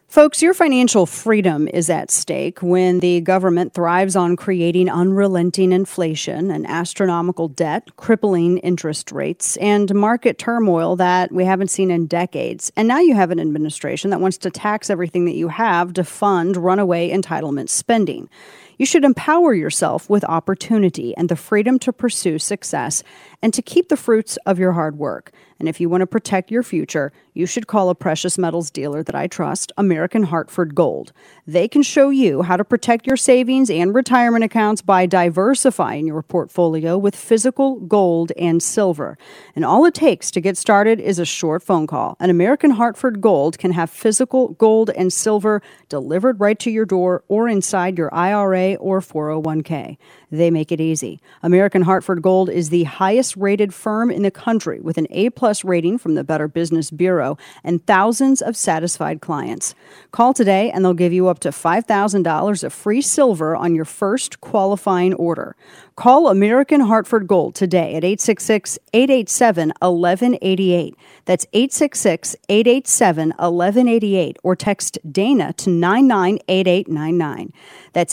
Folks, your financial freedom is at stake when the government thrives on creating unrelenting inflation and astronomical debt, crippling interest rates, and market turmoil that we haven't seen in decades. And now you have an administration that wants to tax everything that you have to fund runaway entitlement spending. You should empower yourself with opportunity and the freedom to pursue success and to keep the fruits of your hard work. And if you want to protect your future, you should call a precious metals dealer that I trust, American Hartford Gold. They can show you how to protect your savings and retirement accounts by diversifying your portfolio with physical gold and silver. And all it takes to get started is a short phone call. And American Hartford Gold can have physical gold and silver delivered right to your door or inside your IRA or 401k. They make it easy. American Hartford Gold is the highest rated firm in the country with an A-plus rating from the Better Business Bureau and thousands of satisfied clients. Call today and they'll give you up to $5,000 of free silver on your first qualifying order. Call American Hartford Gold today at 866-887-1188. That's 866-887-1188 or text Dana to 998899. That's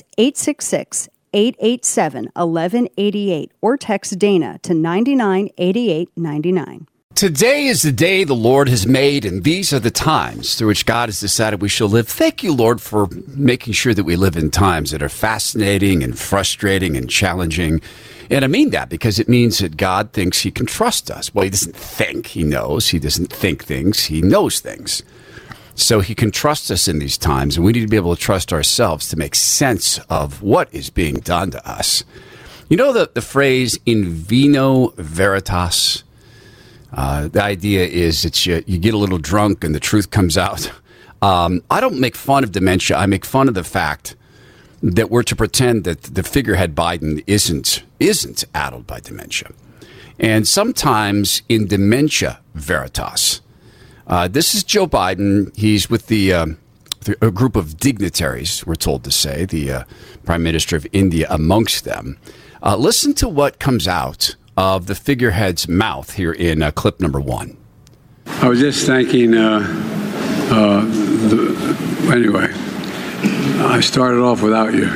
888-887-1188 or text Dana to 998899. Today is the day the Lord has made, and these are the times through which God has decided we shall live. Thank you, Lord, for making sure that we live in times that are fascinating and frustrating and challenging. And I mean that because it means that God thinks he can trust us. Well, he doesn't think he knows. He doesn't think things. He knows things. So he can trust us in these times, and we need to be able to trust ourselves to make sense of what is being done to us. You know the phrase in vino veritas? The idea is that you get a little drunk and the truth comes out. I don't make fun of dementia. I make fun of the fact that we're to pretend that the figurehead Biden isn't addled by dementia. And sometimes in dementia veritas, this is Joe Biden. He's with a group of dignitaries, we're told to say, the Prime Minister of India amongst them. Listen to what comes out of the figurehead's mouth here in clip number 1. I was just thanking, anyway, I started off without you.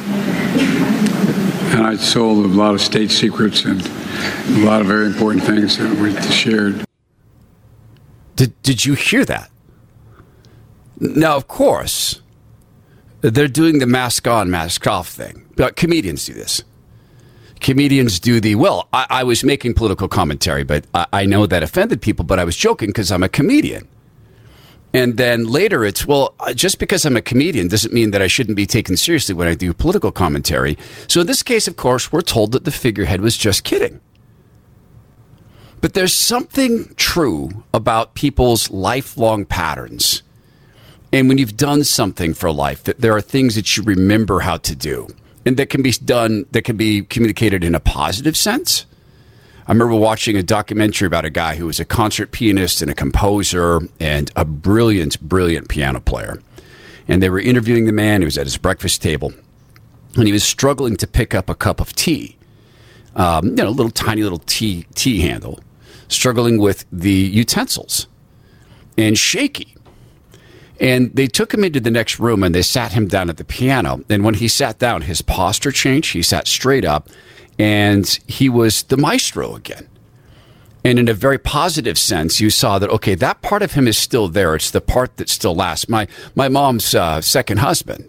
And I sold a lot of state secrets and a lot of very important things that we shared. Did you hear that? Now, of course, they're doing the mask on, mask off thing. But comedians do this. Comedians do I was making political commentary, but I know that offended people, but I was joking because I'm a comedian. And then later it's, just because I'm a comedian doesn't mean that I shouldn't be taken seriously when I do political commentary. So in this case, of course, we're told that the figurehead was just kidding. But there's something true about people's lifelong patterns. And when you've done something for life, that there are things that you remember how to do. And that can be done, that can be communicated in a positive sense. I remember watching a documentary about a guy who was a concert pianist and a composer and a brilliant, brilliant piano player. And they were interviewing the man. He was at his breakfast table. And he was struggling to pick up a cup of tea. Little tiny little tea handle. Struggling with the utensils. And shaky. And they took him into the next room and they sat him down at the piano. And when he sat down, his posture changed. He sat straight up and he was the maestro again. And in a very positive sense, you saw that, okay, that part of him is still there. It's the part that still lasts. My mom's second husband,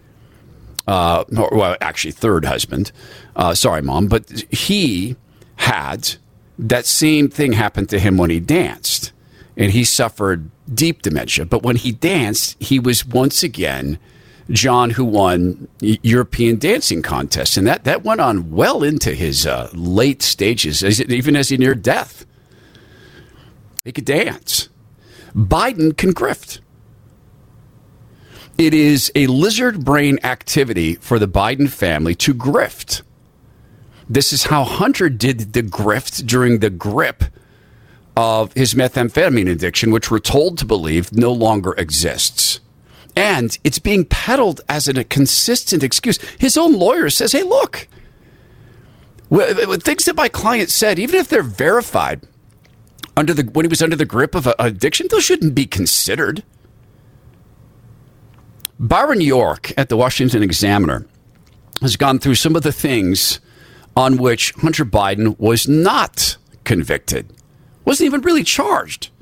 actually third husband. Sorry, Mom. But he had that same thing happen to him when he danced. And he suffered deep dementia. But when he danced, he was once again John who won European dancing contests. And that went on well into his late stages, even as he neared death. He could dance. Biden can grift. It is a lizard brain activity for the Biden family to grift. This is how Hunter did the grift during the grip of his methamphetamine addiction, which we're told to believe no longer exists. And it's being peddled as a consistent excuse. His own lawyer says, hey, look, things that my client said, even if they're verified when he was under the grip of addiction, those shouldn't be considered. Byron York at the Washington Examiner has gone through some of the things on which Hunter Biden was not convicted, wasn't even really charged.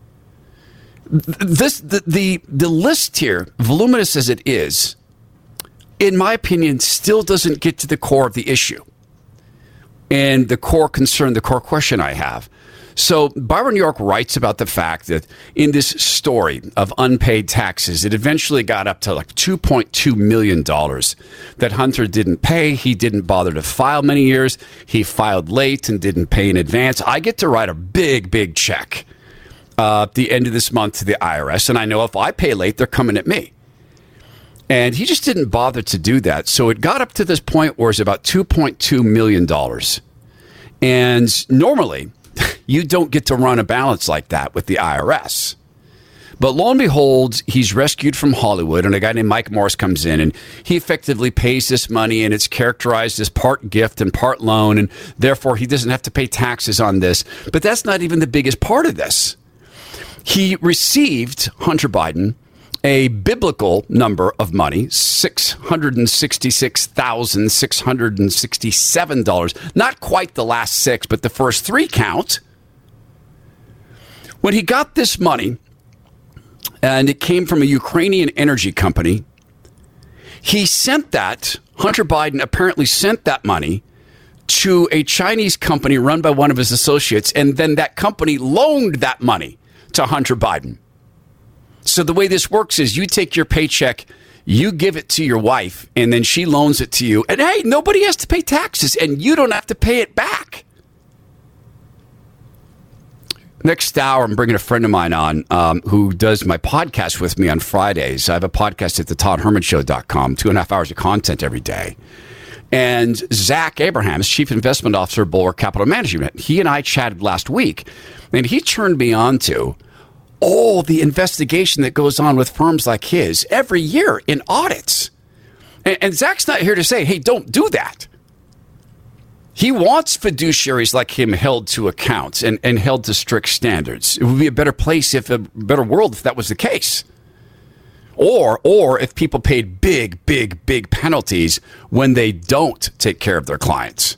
The list here, voluminous as it is, in my opinion, still doesn't get to the core of the issue and the core concern, the core question I have. So Byron York writes about the fact that in this story of unpaid taxes, it eventually got up to like $2.2 million that Hunter didn't pay. He didn't bother to file many years. He filed late and didn't pay in advance. I get to write a big, big check at the end of this month to the IRS. And I know if I pay late, they're coming at me. And he just didn't bother to do that. So it got up to this point where it's about $2.2 million. And normally, you don't get to run a balance like that with the IRS. But lo and behold, he's rescued from Hollywood, and a guy named Mike Morris comes in, and he effectively pays this money, and it's characterized as part gift and part loan, and therefore he doesn't have to pay taxes on this. But that's not even the biggest part of this. He received, Hunter Biden, a biblical number of money, $666,667. Not quite the last six, but the first three count. When he got this money, and it came from a Ukrainian energy company, he sent that, Hunter Biden apparently sent that money to a Chinese company run by one of his associates, and then that company loaned that money to Hunter Biden. So the way this works is you take your paycheck, you give it to your wife, and then she loans it to you. And hey, nobody has to pay taxes, and you don't have to pay it back. Next hour, I'm bringing a friend of mine on who does my podcast with me on Fridays. I have a podcast at thetoddhermanshow.com, 2.5 hours of content every day. And Zach Abrahams, Chief Investment Officer of Bulwark Capital Management, he and I chatted last week, and he turned me on to the investigation that goes on with firms like his every year in audits. And Zach's not here to say, hey, don't do that. He wants fiduciaries like him held to account and held to strict standards. It would be a better place, a better world if that was the case. Or if people paid big, big, big penalties when they don't take care of their clients.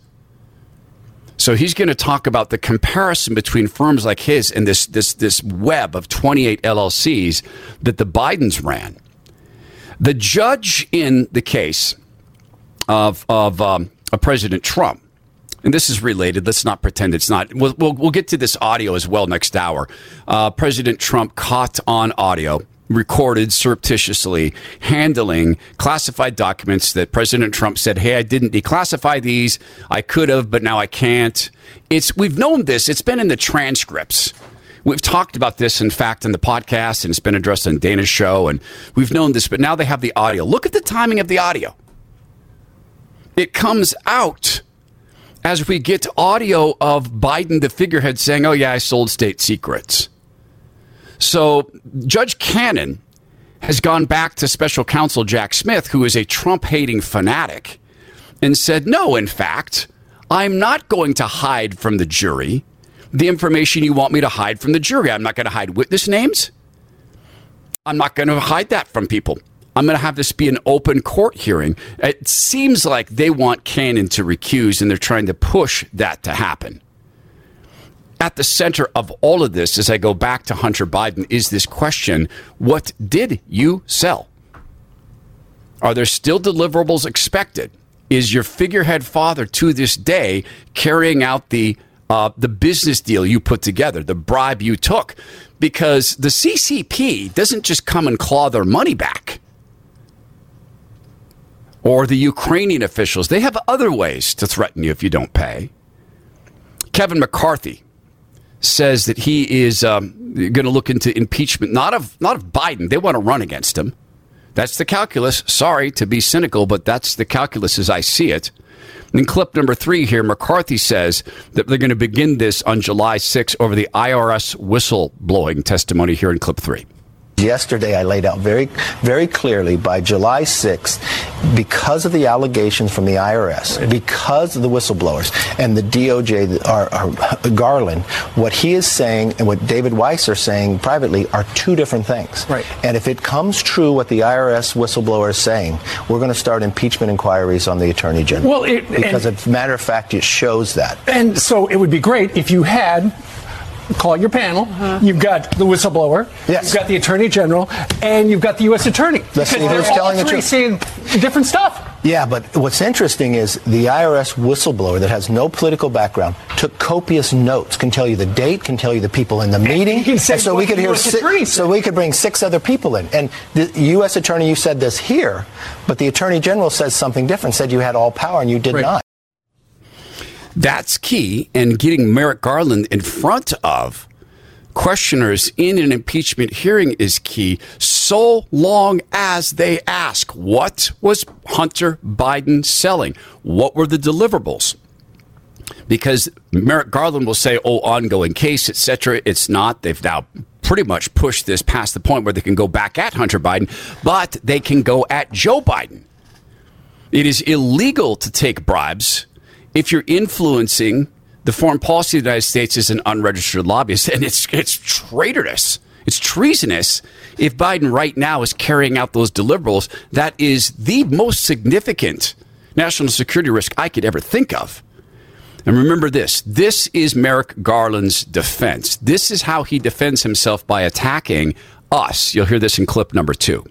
So he's going to talk about the comparison between firms like his and this web of 28 LLCs that the Bidens ran. The judge in the case of President Trump, and this is related. Let's not pretend it's not. We'll get to this audio as well next hour. President Trump caught on audio, recorded surreptitiously, handling classified documents that President Trump said, hey, I didn't declassify these. I could have, but now I can't. We've known this. It's been in the transcripts. We've talked about this, in fact, in the podcast, and it's been addressed on Dana's show, and we've known this, but now they have the audio. Look at the timing of the audio. It comes out as we get audio of Biden, the figurehead, saying, oh, yeah, I sold state secrets. So Judge Cannon has gone back to special counsel Jack Smith, who is a Trump-hating fanatic, and said, no, in fact, I'm not going to hide from the jury the information you want me to hide from the jury. I'm not going to hide witness names. I'm not going to hide that from people. I'm going to have this be an open court hearing. It seems like they want Cannon to recuse, and they're trying to push that to happen. At the center of all of this, as I go back to Hunter Biden, is this question: what did you sell? Are there still deliverables expected? Is your figurehead father to this day carrying out the business deal you put together, the bribe you took? Because the CCP doesn't just come and claw their money back. Or the Ukrainian officials, they have other ways to threaten you if you don't pay. Kevin McCarthy says that he is going to look into impeachment, not of Biden. They want to run against him. That's the calculus. Sorry to be cynical, but that's the calculus as I see it. In clip number 3 here, McCarthy says that they're going to begin this on July 6th over the IRS whistleblowing testimony here in clip 3. Yesterday, I laid out very, very clearly by July 6th, because of the allegations from the IRS, because of the whistleblowers and the DOJ, Garland, what he is saying and what David Weiss are saying privately are two different things. Right. And if it comes true what the IRS whistleblower is saying, we're going to start impeachment inquiries on the Attorney General. Well, because as a matter of fact, it shows that. And so it would be great if you had, call your panel, you've got the whistleblower, you've got the Attorney General, and you've got the U.S. Attorney. Let's see who's telling the truth. Saying different stuff. Yeah, but what's interesting is the IRS whistleblower that has no political background took copious notes, can tell you the date, can tell you the people in the meeting, and so we could hear so we could bring 6 other people in. And the U.S. Attorney, you said this here, but the Attorney General says something different, said you had all power and you did not. That's key, and getting Merrick Garland in front of questioners in an impeachment hearing is key, so long as they ask, what was Hunter Biden selling? What were the deliverables? Because Merrick Garland will say, ongoing case, etc. It's not. They've now pretty much pushed this past the point where they can go back at Hunter Biden, but they can go at Joe Biden. It is illegal to take bribes if you're influencing the foreign policy of the United States as an unregistered lobbyist, and it's traitorous. It's treasonous if Biden right now is carrying out those deliverables. That is the most significant national security risk I could ever think of. And remember this. This is Merrick Garland's defense. This is how he defends himself by attacking us. You'll hear this in clip number 2.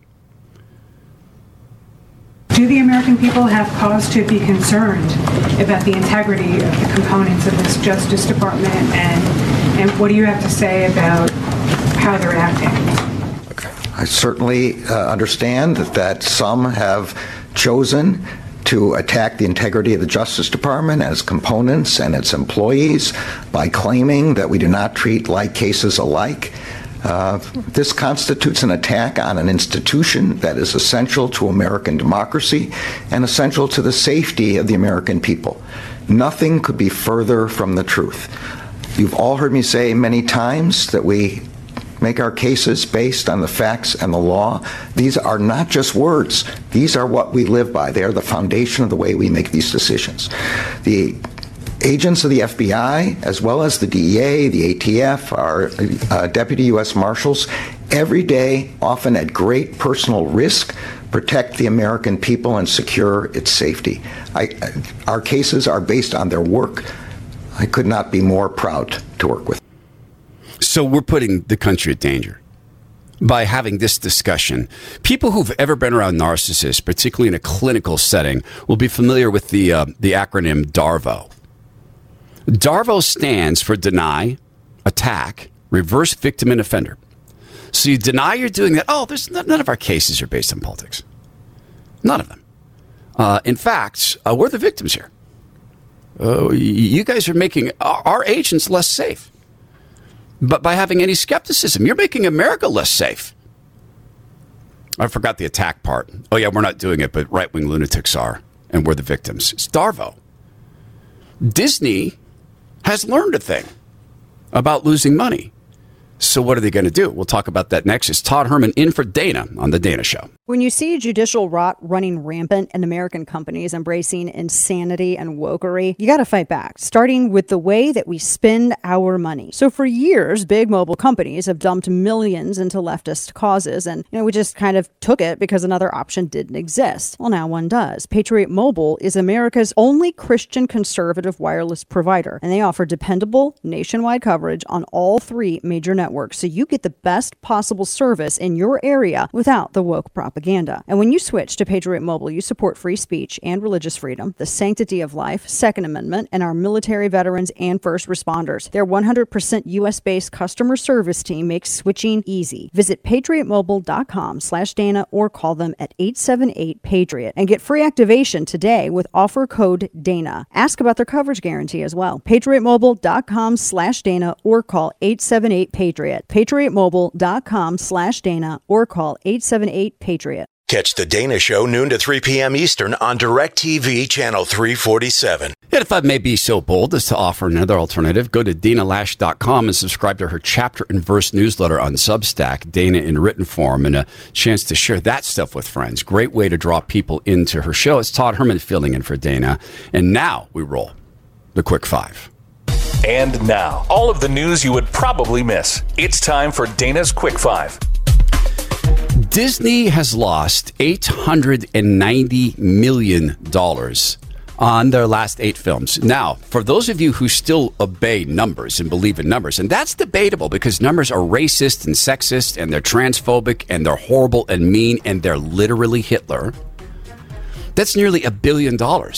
Do the American people have cause to be concerned about the integrity of the components of this Justice Department, and what do you have to say about how they're acting? I certainly understand that some have chosen to attack the integrity of the Justice Department as components and its employees by claiming that we do not treat like cases alike. This constitutes an attack on an institution that is essential to American democracy and essential to the safety of the American people. Nothing could be further from the truth. You've all heard me say many times that we make our cases based on the facts and the law. These are not just words. These are what we live by. They are the foundation of the way we make these decisions. The agents of the FBI, as well as the DEA, the ATF, our deputy U.S. Marshals, every day, often at great personal risk, protect the American people and secure its safety. Our cases are based on their work. I could not be more proud to work with. So we're putting the country at danger by having this discussion. People who've ever been around narcissists, particularly in a clinical setting, will be familiar with the acronym DARVO. DARVO stands for deny, attack, reverse victim and offender. So you deny you're doing that. None of our cases are based on politics. None of them. In fact, we're the victims here. You guys are making our agents less safe. But by having any skepticism, you're making America less safe. I forgot the attack part. Oh, yeah, we're not doing it, but right-wing lunatics are, and we're the victims. It's DARVO. Disney has learned a thing about losing money. So what are they going to do? We'll talk about that next. It's Todd Herman in for Dana on The Dana Show. When you see judicial rot running rampant and American companies embracing insanity and wokery, you got to fight back, starting with the way that we spend our money. So for years, big mobile companies have dumped millions into leftist causes, and we just kind of took it because another option didn't exist. Well, now one does. Patriot Mobile is America's only Christian conservative wireless provider, and they offer dependable nationwide coverage on all 3 major networks. So you get the best possible service in your area without the woke propaganda. And when you switch to Patriot Mobile, you support free speech and religious freedom, the sanctity of life, Second Amendment, and our military veterans and first responders. Their 100% U.S.-based customer service team makes switching easy. Visit patriotmobile.com/Dana or call them at 878-PATRIOT and get free activation today with offer code DANA. Ask about their coverage guarantee as well. patriotmobile.com/Dana or call 878-PATRIOT. patriotmobile.com/Dana or call 878-PATRIOT. Catch The Dana Show noon to 3 p.m. Eastern on DirecTV Channel 347. And if I may be so bold as to offer another alternative, go to DanaLash.com and subscribe to her chapter and verse newsletter on Substack, Dana in written form, and a chance to share that stuff with friends. Great way to draw people into her show. It's Todd Herman filling in for Dana. And now we roll the Quick Five. And now, all of the news you would probably miss. It's time for Dana's Quick Five. Disney has lost $890 million on their last 8 films. Now, for those of you who still obey numbers and believe in numbers, and that's debatable because numbers are racist and sexist and they're transphobic and they're horrible and mean and they're literally Hitler, that's nearly $1 billion.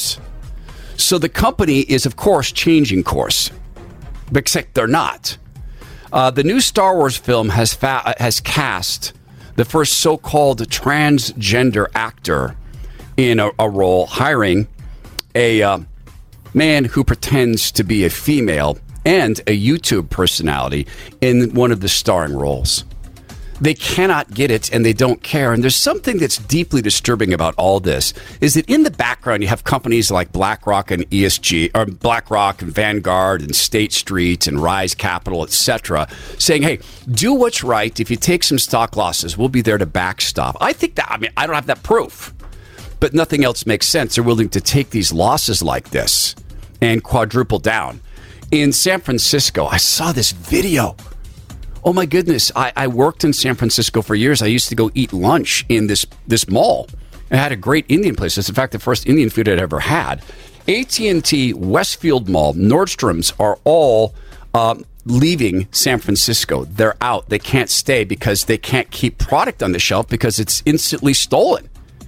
So the company is, of course, changing course, except they're not. The new Star Wars film has cast the first so-called transgender actor in a role, hiring a man who pretends to be a female and a YouTube personality in one of the starring roles. They cannot get it, and they don't care. And there's something that's deeply disturbing about all this, is that in the background, you have companies like BlackRock and ESG, or BlackRock and Vanguard and State Street and Rise Capital, etc., saying, hey, do what's right. If you take some stock losses, we'll be there to backstop. I think that, I don't have that proof, but nothing else makes sense. They're willing to take these losses like this and quadruple down. In San Francisco, I saw this video. Oh my goodness, I worked in San Francisco for years. I used to go eat lunch in this mall. I had a great Indian place. It's in fact the first Indian food I'd ever had. AT&T, Westfield Mall, Nordstrom's are all leaving San Francisco. They're out. They can't stay because they can't keep product on the shelf because it's instantly stolen.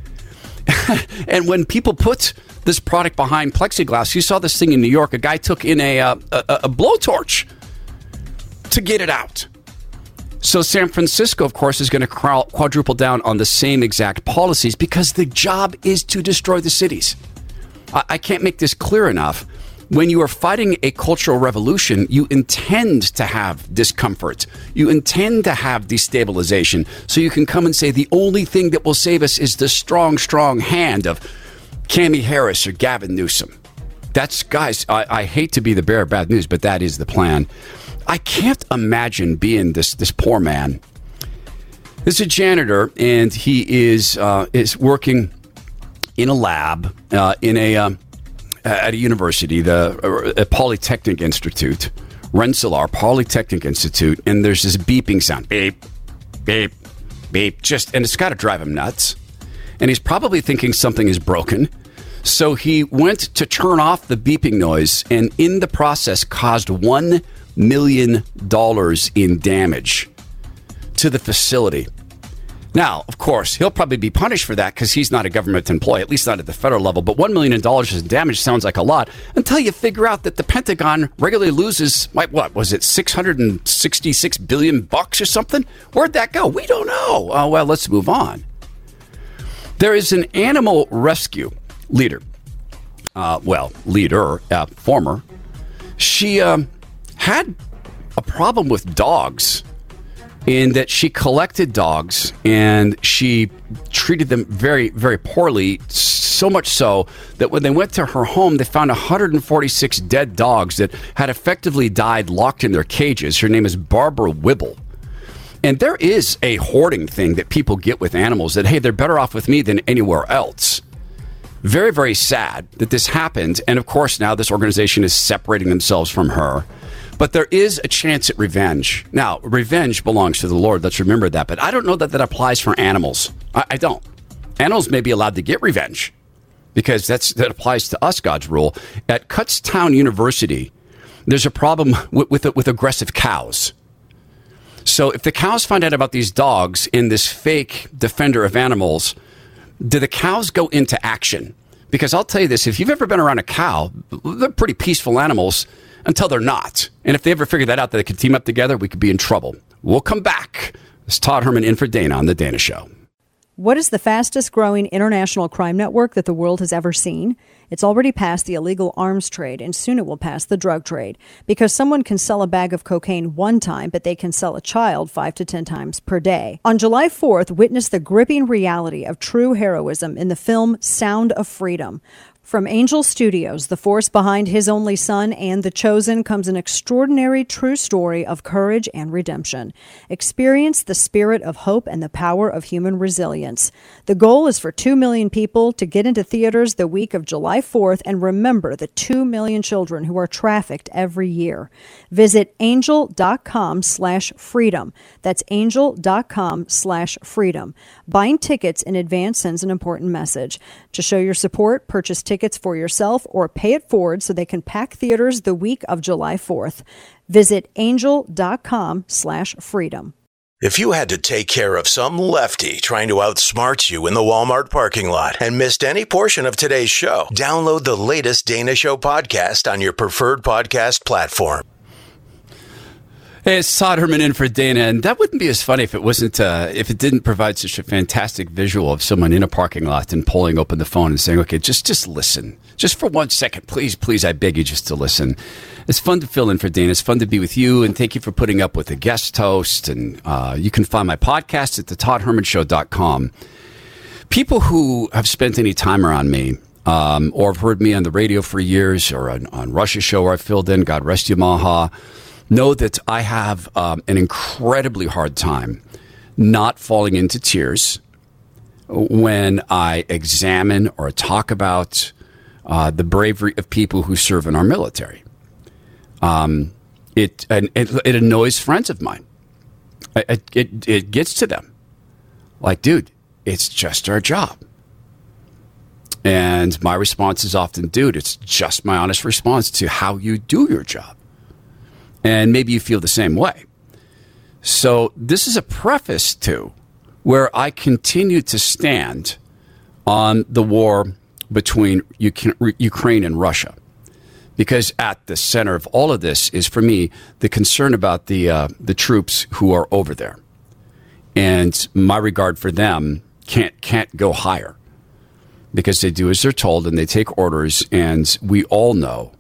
And when people put this product behind plexiglass, you saw this thing in New York. A guy took in a blowtorch to get it out. So San Francisco, of course, is going to quadruple down on the same exact policies because the job is to destroy the cities. I can't make this clear enough. When you are fighting a cultural revolution, you intend to have discomfort. You intend to have destabilization. So you can come and say the only thing that will save us is the strong, strong hand of Cammie Harris or Gavin Newsom. That's, guys, I hate to be the bearer of bad news, but that is the plan. I can't imagine being this poor man. This is a janitor, and he is working in a lab at a university, a Polytechnic Institute, Rensselaer Polytechnic Institute, and there's this beeping sound, beep, beep, beep, and it's got to drive him nuts. And he's probably thinking something is broken. So he went to turn off the beeping noise, and in the process caused $1 million in damage to the facility. Now, of course, he'll probably be punished for that because he's not a government employee, at least not at the federal level. But $1 million in damage sounds like a lot until you figure out that the Pentagon regularly loses, what was it, $666 billion or something? Where'd that go? We don't know. Oh, well, let's move on. There is an animal rescue leader. Former. She had a problem with dogs in that she collected dogs and she treated them very, very poorly, so much so that when they went to her home, they found 146 dead dogs that had effectively died locked in their cages. Her name is Barbara Whibble. And there is a hoarding thing that people get with animals that, hey, they're better off with me than anywhere else. Very, very sad that this happened. And of course, now this organization is separating themselves from her. But there is a chance at revenge. Now, revenge belongs to the Lord. Let's remember that. But I don't know that that applies for animals. I don't. Animals may be allowed to get revenge because that applies to us, God's rule. At Kutztown University, there's a problem with aggressive cows. So if the cows find out about these dogs in this fake defender of animals, do the cows go into action? Because I'll tell you this, if you've ever been around a cow, they're pretty peaceful animals until they're not. And if they ever figure that out, that they could team up together, we could be in trouble. We'll come back. It's Todd Herman in for Dana on The Dana Show. What is the fastest growing international crime network that the world has ever seen? It's already passed the illegal arms trade, and soon it will pass the drug trade. Because someone can sell a bag of cocaine one time, but they can sell a child 5 to 10 times per day. On July 4th, witness the gripping reality of true heroism in the film Sound of Freedom. From Angel Studios, the force behind His Only Son and The Chosen, comes an extraordinary true story of courage and redemption. Experience the spirit of hope and the power of human resilience. The goal is for 2 million people to get into theaters the week of July 4th and remember the 2 million children who are trafficked every year. Visit angel.com/freedom. That's angel.com/freedom. Buying tickets in advance sends an important message. To show your support, purchase tickets for yourself or pay it forward so they can pack theaters the week of July 4th. Visit angel.com/freedom. If you had to take care of some lefty trying to outsmart you in the Walmart parking lot and missed any portion of today's show, download the latest Dana Show podcast on your preferred podcast platform. Hey, it's Todd Herman in for Dana, and that wouldn't be as funny if it didn't provide such a fantastic visual of someone in a parking lot and pulling open the phone and saying, "Okay, just listen, just for 1 second, please, I beg you, just to listen." It's fun to fill in for Dana. It's fun to be with you, and thank you for putting up with the guest host. And you can find my podcast at thetoddhermanshow.com. People who have spent any time around me, or have heard me on the radio for years, or on Rush's show where I filled in, God rest you, Maha, know that I have an incredibly hard time not falling into tears when I examine or talk about the bravery of people who serve in our military. It annoys friends of mine. It gets to them. Like, dude, it's just our job. And my response is often, dude, it's just my honest response to how you do your job. And maybe you feel the same way. So this is a preface to where I continue to stand on the war between Ukraine and Russia. Because at the center of all of this is, for me, the concern about the troops who are over there. And my regard for them can't go higher. Because they do as they're told and they take orders. And we all know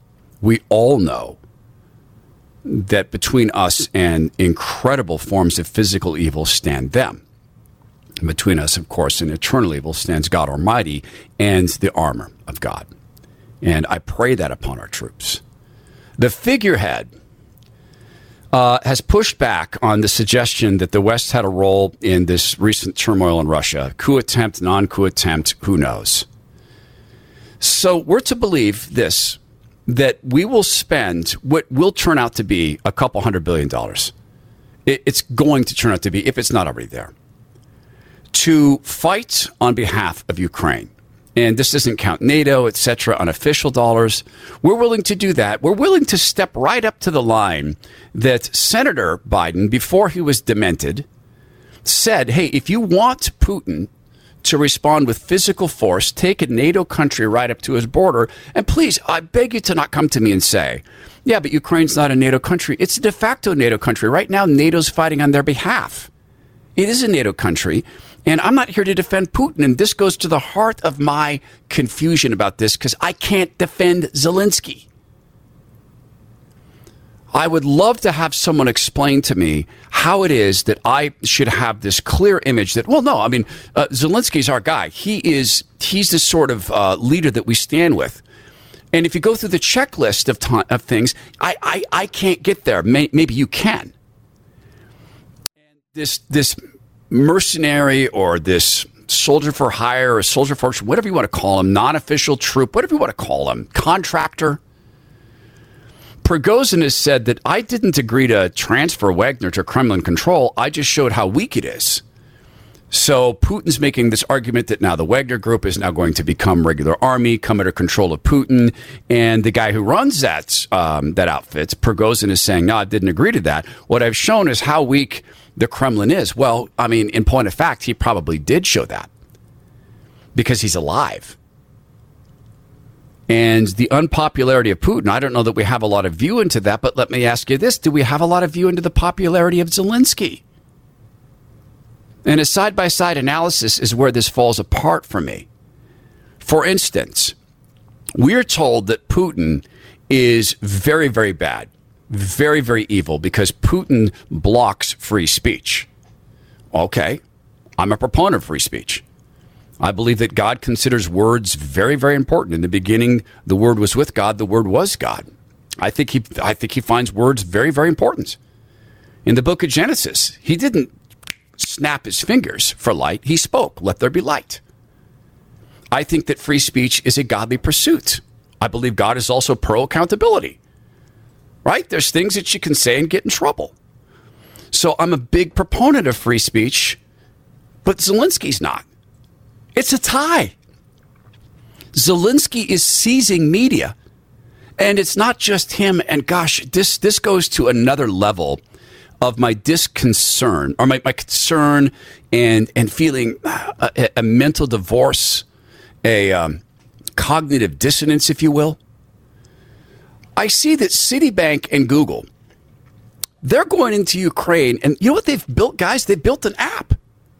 that between us and incredible forms of physical evil stand them. Between us, of course, and eternal evil stands God Almighty and the armor of God. And I pray that upon our troops. The figurehead has pushed back on the suggestion that the West had a role in this recent turmoil in Russia. Coup attempt, non-coup attempt, who knows? So we're to believe this, that we will spend what will turn out to be a couple $100 billion. It's going to turn out to be, if it's not already there, to fight on behalf of Ukraine. And this doesn't count NATO, etc., unofficial dollars. We're willing to do that. We're willing to step right up to the line that Senator Biden, before he was demented, said, hey, if you want Putin to respond with physical force, take a NATO country right up to his border. And please, I beg you to not come to me and say, yeah, but Ukraine's not a NATO country. It's a de facto NATO country. Right now, NATO's fighting on their behalf. It is a NATO country. And I'm not here to defend Putin. And this goes to the heart of my confusion about this, because I can't defend Zelensky. I would love to have someone explain to me how it is that I should have this clear image that, well, no, I mean, Zelensky's our guy. He's the sort of leader that we stand with. And if you go through the checklist of things, I can't get there. Maybe you can. And this mercenary or this soldier for hire or soldier for whatever you want to call him, non-official troop, whatever you want to call him, contractor. Prigozhin has said that I didn't agree to transfer Wagner to Kremlin control. I just showed how weak it is. So Putin's making this argument that now the Wagner group is now going to become regular army, come under control of Putin. And the guy who runs that outfit, Prigozhin, is saying, no, I didn't agree to that. What I've shown is how weak the Kremlin is. Well, I mean, in point of fact, he probably did show that because he's alive. And the unpopularity of Putin, I don't know that we have a lot of view into that, but let me ask you this. Do we have a lot of view into the popularity of Zelensky? And a side-by-side analysis is where this falls apart for me. For instance, we're told that Putin is very, very bad, very, very evil because Putin blocks free speech. Okay, I'm a proponent of free speech. I believe that God considers words very, very important. In the beginning, the Word was with God, the Word was God. I think he finds words very, very important. In the book of Genesis, he didn't snap his fingers for light. He spoke, let there be light. I think that free speech is a godly pursuit. I believe God is also pro-accountability, right? There's things that you can say and get in trouble. So I'm a big proponent of free speech, but Zelensky's not. It's a tie. Zelensky is seizing media, and it's not just him. And gosh, this goes to another level of my disconcern, or my concern and feeling a mental divorce, a cognitive dissonance, if you will. I see that Citibank and Google, they're going into Ukraine, and you know what they've built, guys? They built an app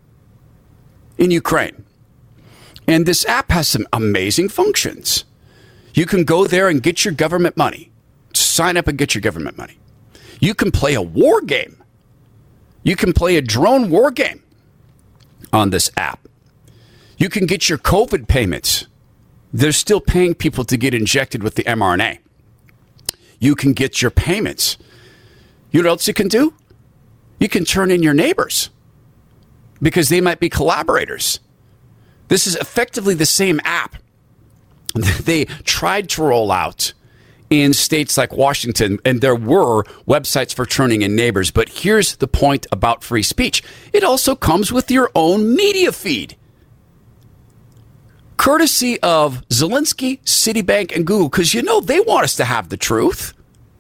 in Ukraine. And this app has some amazing functions. You can go there and get your government money. Sign up and get your government money. You can play a war game. You can play a drone war game on this app. You can get your COVID payments. They're still paying people to get injected with the mRNA. You can get your payments. You know what else you can do? You can turn in your neighbors because they might be collaborators. This is effectively the same app they tried to roll out in states like Washington, and there were websites for turning in neighbors. But here's the point about free speech. It also comes with your own media feed. Courtesy of Zelensky, Citibank, and Google, because they want us to have the truth.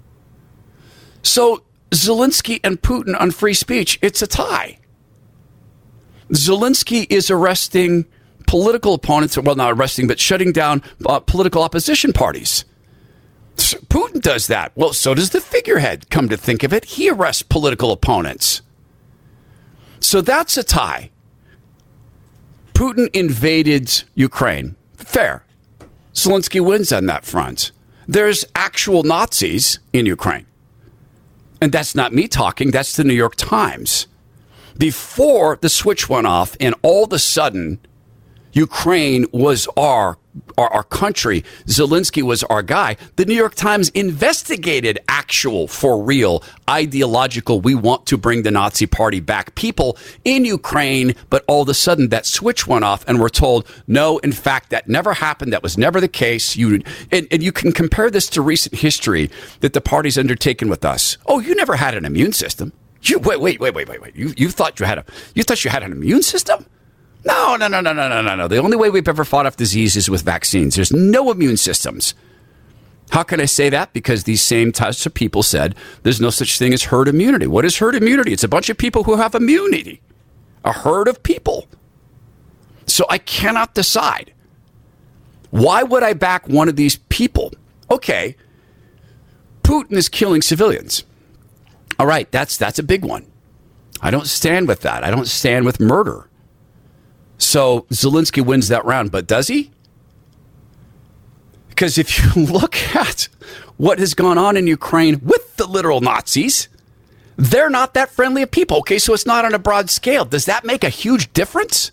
So Zelensky and Putin on free speech, it's a tie. Zelensky is arresting political opponents, well, not arresting, but shutting down political opposition parties. Putin does that. Well, so does the figurehead, come to think of it. He arrests political opponents. So that's a tie. Putin invaded Ukraine. Fair. Zelensky wins on that front. There's actual Nazis in Ukraine. And that's not me talking. That's the New York Times. Before the switch went off and all of a sudden Ukraine was our country, Zelensky was our guy, the New York Times investigated actual, for real, ideological, we want to bring the Nazi party back people in Ukraine, but all of a sudden that switch went off and we're told, no, in fact, that never happened. That was never the case. And you can compare this to recent history that the party's undertaken with us. Oh, you never had an immune system. Wait. You thought you had an immune system? No. The only way we've ever fought off disease is with vaccines. There's no immune systems. How can I say that? Because these same types of people said there's no such thing as herd immunity. What is herd immunity? It's a bunch of people who have immunity. A herd of people. So I cannot decide. Why would I back one of these people? Okay, Putin is killing civilians. All right, that's a big one. I don't stand with that. I don't stand with murder. So Zelensky wins that round, but does he? Because if you look at what has gone on in Ukraine with the literal Nazis, they're not that friendly of people. Okay, so it's not on a broad scale. Does that make a huge difference?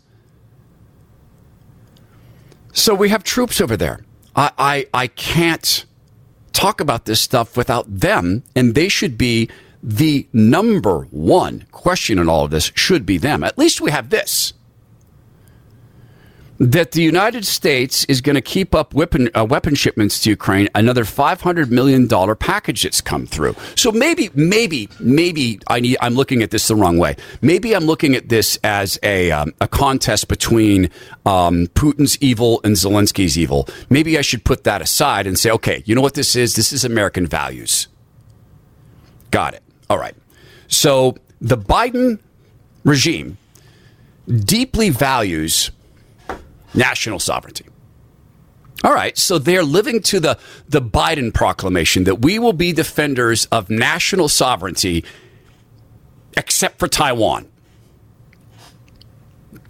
So we have troops over there. I can't talk about this stuff without them, and they should be the number one question in all of this should be them. At least we have this. That the United States is going to keep up weapon shipments to Ukraine, another $500 million package that's come through. So maybe I'm looking at this the wrong way. Maybe I'm looking at this as a contest between Putin's evil and Zelensky's evil. Maybe I should put that aside and say, okay, you know what this is? This is American values. Got it. All right. So the Biden regime deeply values national sovereignty. All right, so they're living to the Biden proclamation that we will be defenders of national sovereignty except for Taiwan.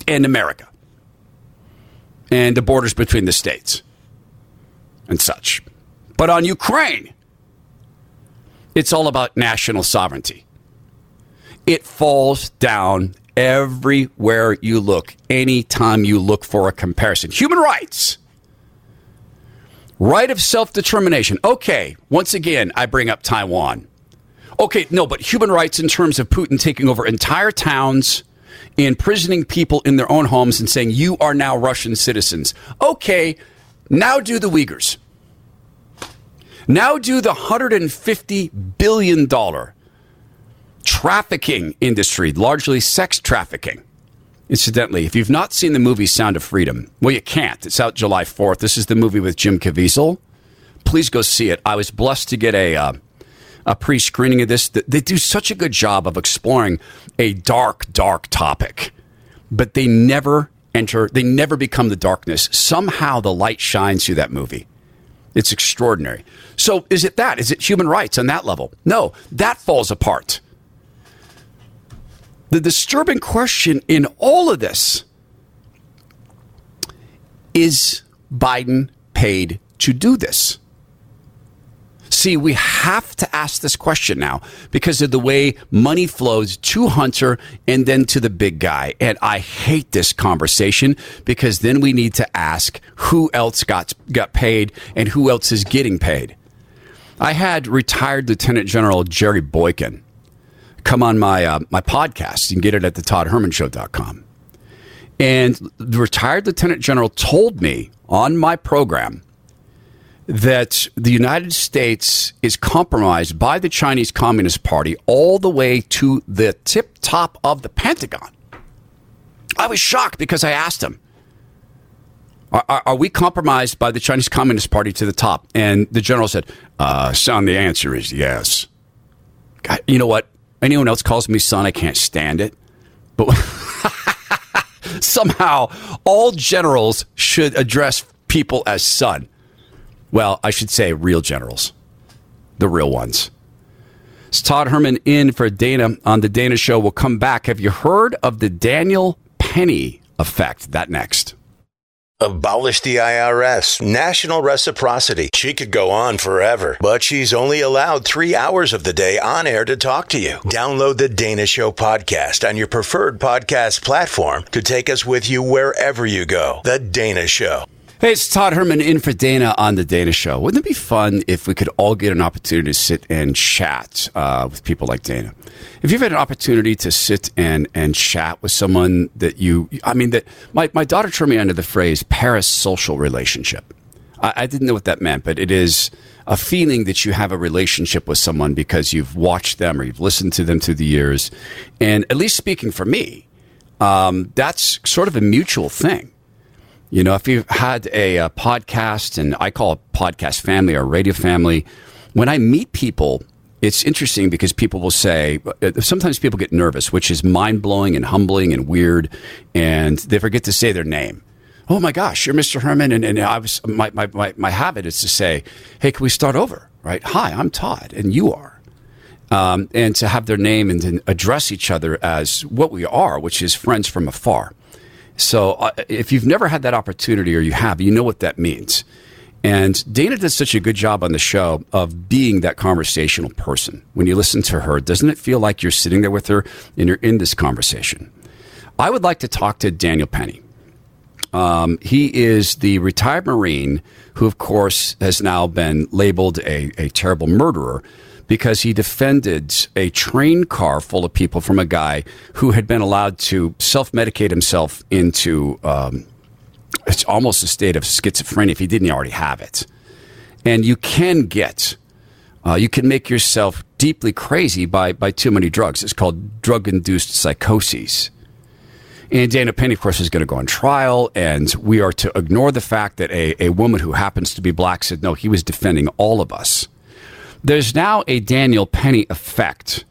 and America and the borders between the states and such. But on Ukraine, it's all about national sovereignty. It falls down everywhere you look, anytime you look for a comparison. Human rights. Right of self-determination. Okay, once again, I bring up Taiwan. Okay, no, but human rights in terms of Putin taking over entire towns, imprisoning people in their own homes and saying, you are now Russian citizens. Okay, now do the Uyghurs. Now do the $150 billion trafficking industry, largely sex trafficking. Incidentally, if you've not seen the movie Sound of Freedom, well, you can't. It's out July 4th. This is the movie with Jim Caviezel. Please go see it. I was blessed to get a pre-screening of this. They do such a good job of exploring a dark, dark topic, but they never become the darkness. Somehow the light shines through that movie. It's extraordinary. So is it that? Is it human rights on that level? No, that falls apart. The disturbing question in all of this is Biden paid to do this? See, we have to ask this question now because of the way money flows to Hunter and then to the big guy. And I hate this conversation because then we need to ask who else got paid and who else is getting paid. I had retired Lieutenant General Jerry Boykin come on my podcast. You can get it at thetoddhermanshow.com. And the retired Lieutenant General told me on my program that the United States is compromised by the Chinese Communist Party all the way to the tip top of the Pentagon. I was shocked because I asked him, are we compromised by the Chinese Communist Party to the top? And the general said, son, the answer is yes. God, you know what? Anyone else calls me son, I can't stand it. But somehow all generals should address people as son. Well, I should say real generals, the real ones. It's Todd Herman in for Dana on The Dana Show. We'll come back. Have you heard of the Daniel Penny effect? That next. Abolish the IRS. National reciprocity. She could go on forever, but she's only allowed 3 hours of the day on air to talk to you. Download the Dana Show podcast on your preferred podcast platform to take us with you wherever you go. The Dana Show. Hey, it's Todd Herman in for Dana on The Dana Show. Wouldn't it be fun if we could all get an opportunity to sit and chat with people like Dana? If you've had an opportunity to sit and chat with someone that my daughter turned me onto the phrase parasocial relationship. I didn't know what that meant, but it is a feeling that you have a relationship with someone because you've watched them or you've listened to them through the years. And at least speaking for me, that's sort of a mutual thing. You know, if you've had a podcast, and I call it podcast family or radio family, when I meet people, it's interesting because people will say, sometimes people get nervous, which is mind-blowing and humbling and weird, and they forget to say their name. Oh my gosh, you're Mr. Herman, and I was my habit is to say, hey, can we start over? Right? Hi, I'm Todd, and you are. And to have their name and to address each other as what we are, which is friends from afar. So if you've never had that opportunity or you have, you know what that means. And Dana does such a good job on the show of being that conversational person. When you listen to her, doesn't it feel like you're sitting there with her and you're in this conversation? I would like to talk to Daniel Penny. He is the retired Marine who, of course, has now been labeled a terrible murderer because he defended a train car full of people from a guy who had been allowed to self-medicate himself into it's almost a state of schizophrenia if he didn't already have it. And you can make yourself deeply crazy by too many drugs. It's called drug-induced psychoses. And Dana Penny, of course, is going to go on trial, and we are to ignore the fact that a woman who happens to be black said, no, he was defending all of us. There's now a Daniel Penny effect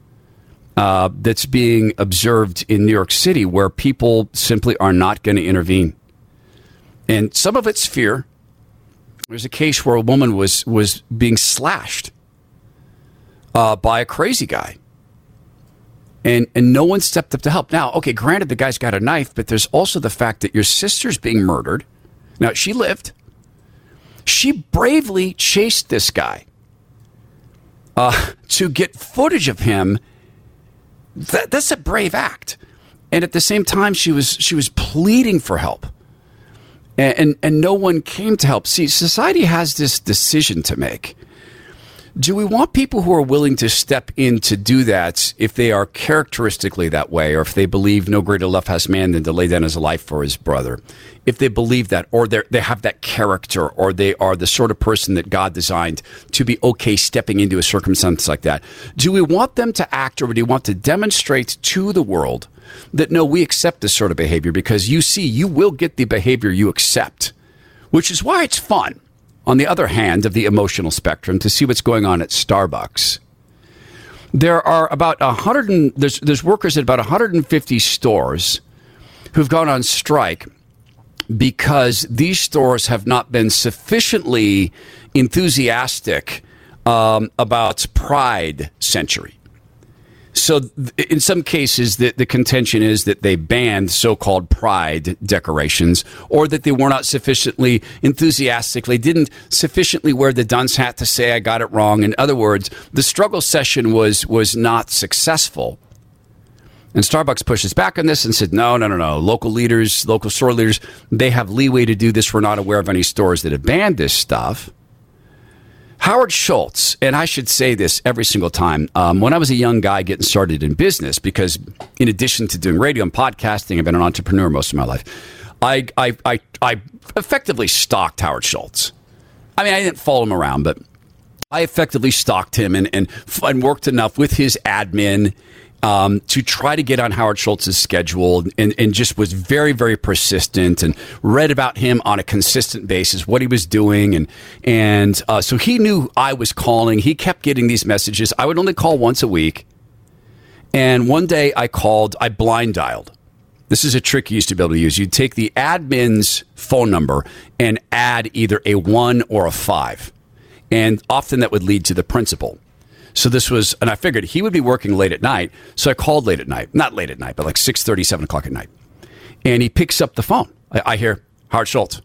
that's being observed in New York City where people simply are not going to intervene. And some of it's fear. There's a case where a woman was being slashed by a crazy guy. And no one stepped up to help. Now, okay, granted, the guy's got a knife, but there's also the fact that your sister's being murdered. Now, she lived. She bravely chased this guy to get footage of him. That's a brave act. And at the same time, she was pleading for help. And no one came to help. See, society has this decision to make. Do we want people who are willing to step in to do that if they are characteristically that way, or if they believe no greater love has man than to lay down his life for his brother? If they believe that, or they have that character, or they are the sort of person that God designed to be okay stepping into a circumstance like that, do we want them to act, or do we want to demonstrate to the world that, no, we accept this sort of behavior? Because you see, you will get the behavior you accept, which is why it's fun, on the other hand of the emotional spectrum, to see what's going on at Starbucks. There are about there's workers at about 150 stores who've gone on strike because these stores have not been sufficiently enthusiastic about Pride Century. So in some cases, the contention is that they banned so-called pride decorations, or that they were not sufficiently enthusiastic. They didn't sufficiently wear the dunce hat to say, I got it wrong. In other words, the struggle session was not successful. And Starbucks pushes back on this and said, no. Local leaders, local store leaders, they have leeway to do this. We're not aware of any stores that have banned this stuff. Howard Schultz, and I should say this every single time, when I was a young guy getting started in business, because in addition to doing radio and podcasting, I've been an entrepreneur most of my life, I effectively stalked Howard Schultz. I mean, I didn't follow him around, but I effectively stalked him and worked enough with his admin to try to get on Howard Schultz's schedule, and just was very, very persistent, and read about him on a consistent basis, what he was doing. And so he knew I was calling. He kept getting these messages. I would only call once a week. And one day I called, I blind dialed. This is a trick you used to be able to use. You'd take the admin's phone number and add either a 1 or a 5. And often that would lead to the principal. So this was, and I figured he would be working late at night. So I called late at night, not late at night, but like 6:30, 7 o'clock at night. And he picks up the phone. I hear, Howard Schultz.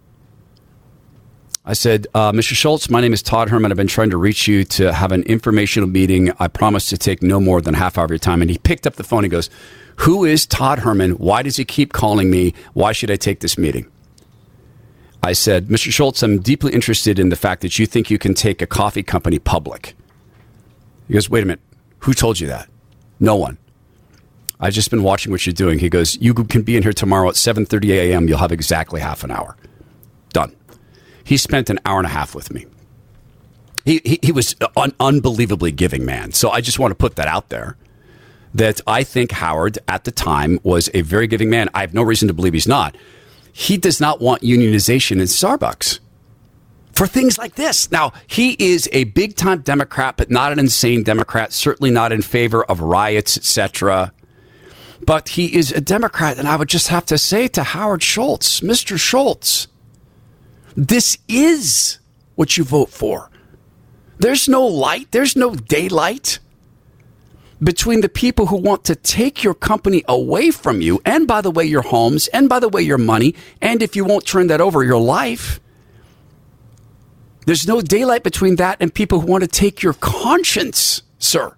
I said, Mr. Schultz, my name is Todd Herman. I've been trying to reach you to have an informational meeting. I promise to take no more than half hour of your time. And he picked up the phone. He goes, who is Todd Herman? Why does he keep calling me? Why should I take this meeting? I said, Mr. Schultz, I'm deeply interested in the fact that you think you can take a coffee company public. He goes, wait a minute, who told you that? No one. I've just been watching what you're doing. He goes, you can be in here tomorrow at 7:30 a.m. You'll have exactly half an hour. Done. He spent an hour and a half with me. He was an unbelievably giving man. So I just want to put that out there, that I think Howard at the time was a very giving man. I have no reason to believe he's not. He does not want unionization in Starbucks for things like this. Now, he is a big-time Democrat, but not an insane Democrat, certainly not in favor of riots, etc. But he is a Democrat, and I would just have to say to Howard Schultz, Mr. Schultz, this is what you vote for. There's no light, there's no daylight between the people who want to take your company away from you, and by the way, your homes, and by the way, your money, and if you won't turn that over, your life. There's no daylight between that and people who want to take your conscience, sir.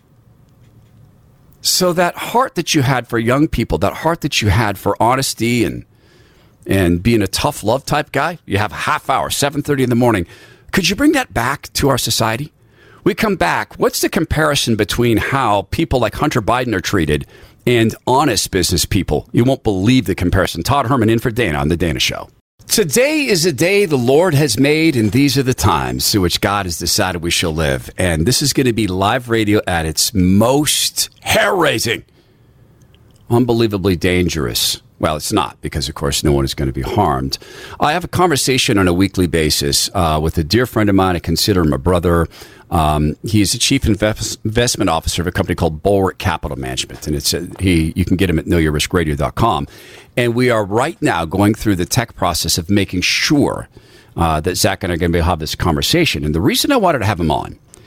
So that heart that you had for young people, that heart that you had for honesty and being a tough love type guy, you have a half hour, 7:30 in the morning. Could you bring that back to our society? We come back. What's the comparison between how people like Hunter Biden are treated and honest business people? You won't believe the comparison. Todd Herman in for Dana on The Dana Show. Today is a day the Lord has made, and these are the times to which God has decided we shall live. And this is going to be live radio at its most hair-raising, unbelievably dangerous. Well, it's not, because, of course, no one is going to be harmed. I have a conversation on a weekly basis with a dear friend of mine. I consider him a brother. He's the chief investment officer of a company called Bulwark Capital Management, and you can get him at knowyourriskradio.com. And we are right now going through the tech process of making sure that Zach and I are going to have this conversation. And the reason I wanted to have him on,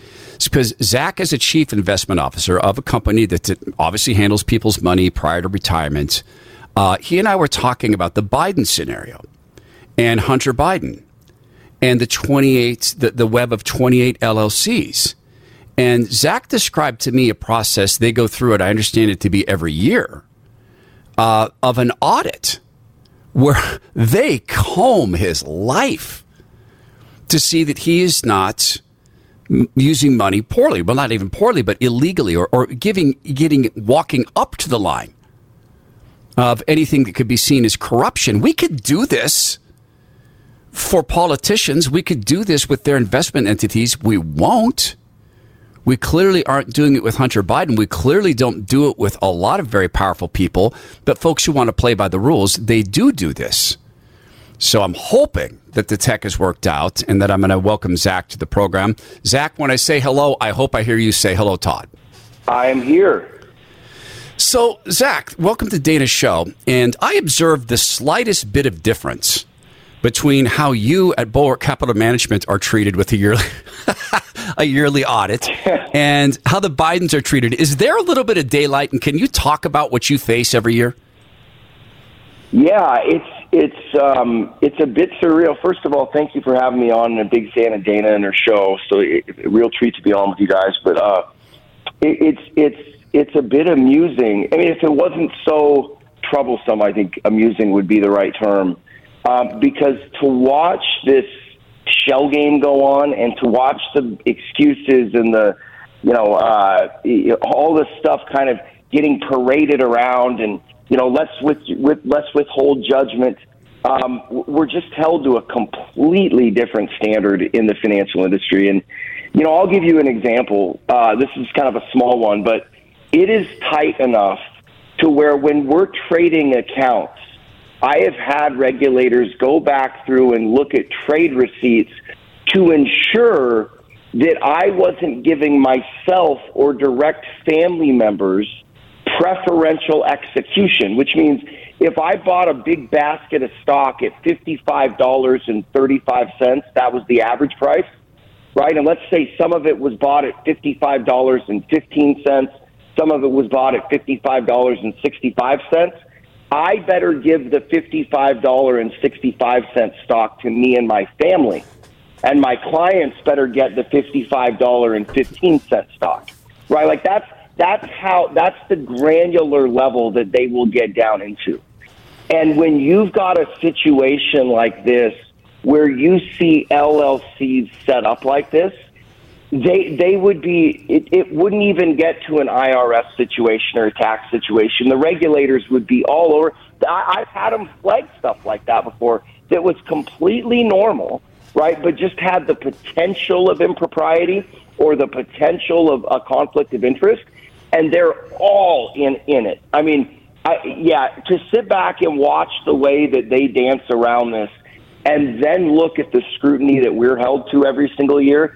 It's because Zach is a chief investment officer of a company that obviously handles people's money prior to retirement. He and I were talking about the Biden scenario and Hunter Biden and the web of 28 LLCs. And Zach described to me a process they go through, and I understand it to be every year, of an audit where they comb his life to see that he is not using money poorly. Well, not even poorly, but illegally or walking up to the line of anything that could be seen as corruption. We could do this for politicians. We could do this with their investment entities. We won't. We clearly aren't doing it with Hunter Biden. We clearly don't do it with a lot of very powerful people. But folks who want to play by the rules, they do this. So I'm hoping that the tech has worked out and that I'm going to welcome Zach to the program. Zach, when I say hello, I hope I hear you say hello, Todd. I am here. So, Zach, welcome to Dana's show. And I observed the slightest bit of difference between how you at Bulwark Capital Management are treated with a yearly audit and how the Bidens are treated. Is there a little bit of daylight, and can you talk about what you face every year? Yeah, it's a bit surreal. First of all, thank you for having me on. I'm a big fan of Dana and her show, so a real treat to be on with you guys. But it's a bit amusing. I mean, if it wasn't so troublesome, I think amusing would be the right term. Because to watch this shell game go on and to watch the excuses and all this stuff kind of getting paraded around and, let's withhold judgment. We're just held to a completely different standard in the financial industry. And, I'll give you an example. This is kind of a small one, but it is tight enough to where when we're trading accounts, I have had regulators go back through and look at trade receipts to ensure that I wasn't giving myself or direct family members preferential execution, which means if I bought a big basket of stock at $55.35, that was the average price, right? And let's say some of it was bought at $55.15, some of it was bought at $55.65, I better give the $55.65 stock to me and my family. And my clients better get the $55.15 stock. Right? Like that's the granular level that they will get down into. And when you've got a situation like this where you see LLCs set up like this, they would be, it wouldn't even get to an IRS situation or a tax situation. The regulators would be all over. I've had them flag stuff like that before that was completely normal, right? But just had the potential of impropriety or the potential of a conflict of interest. And they're all in it. I mean, to sit back and watch the way that they dance around this and then look at the scrutiny that we're held to every single year,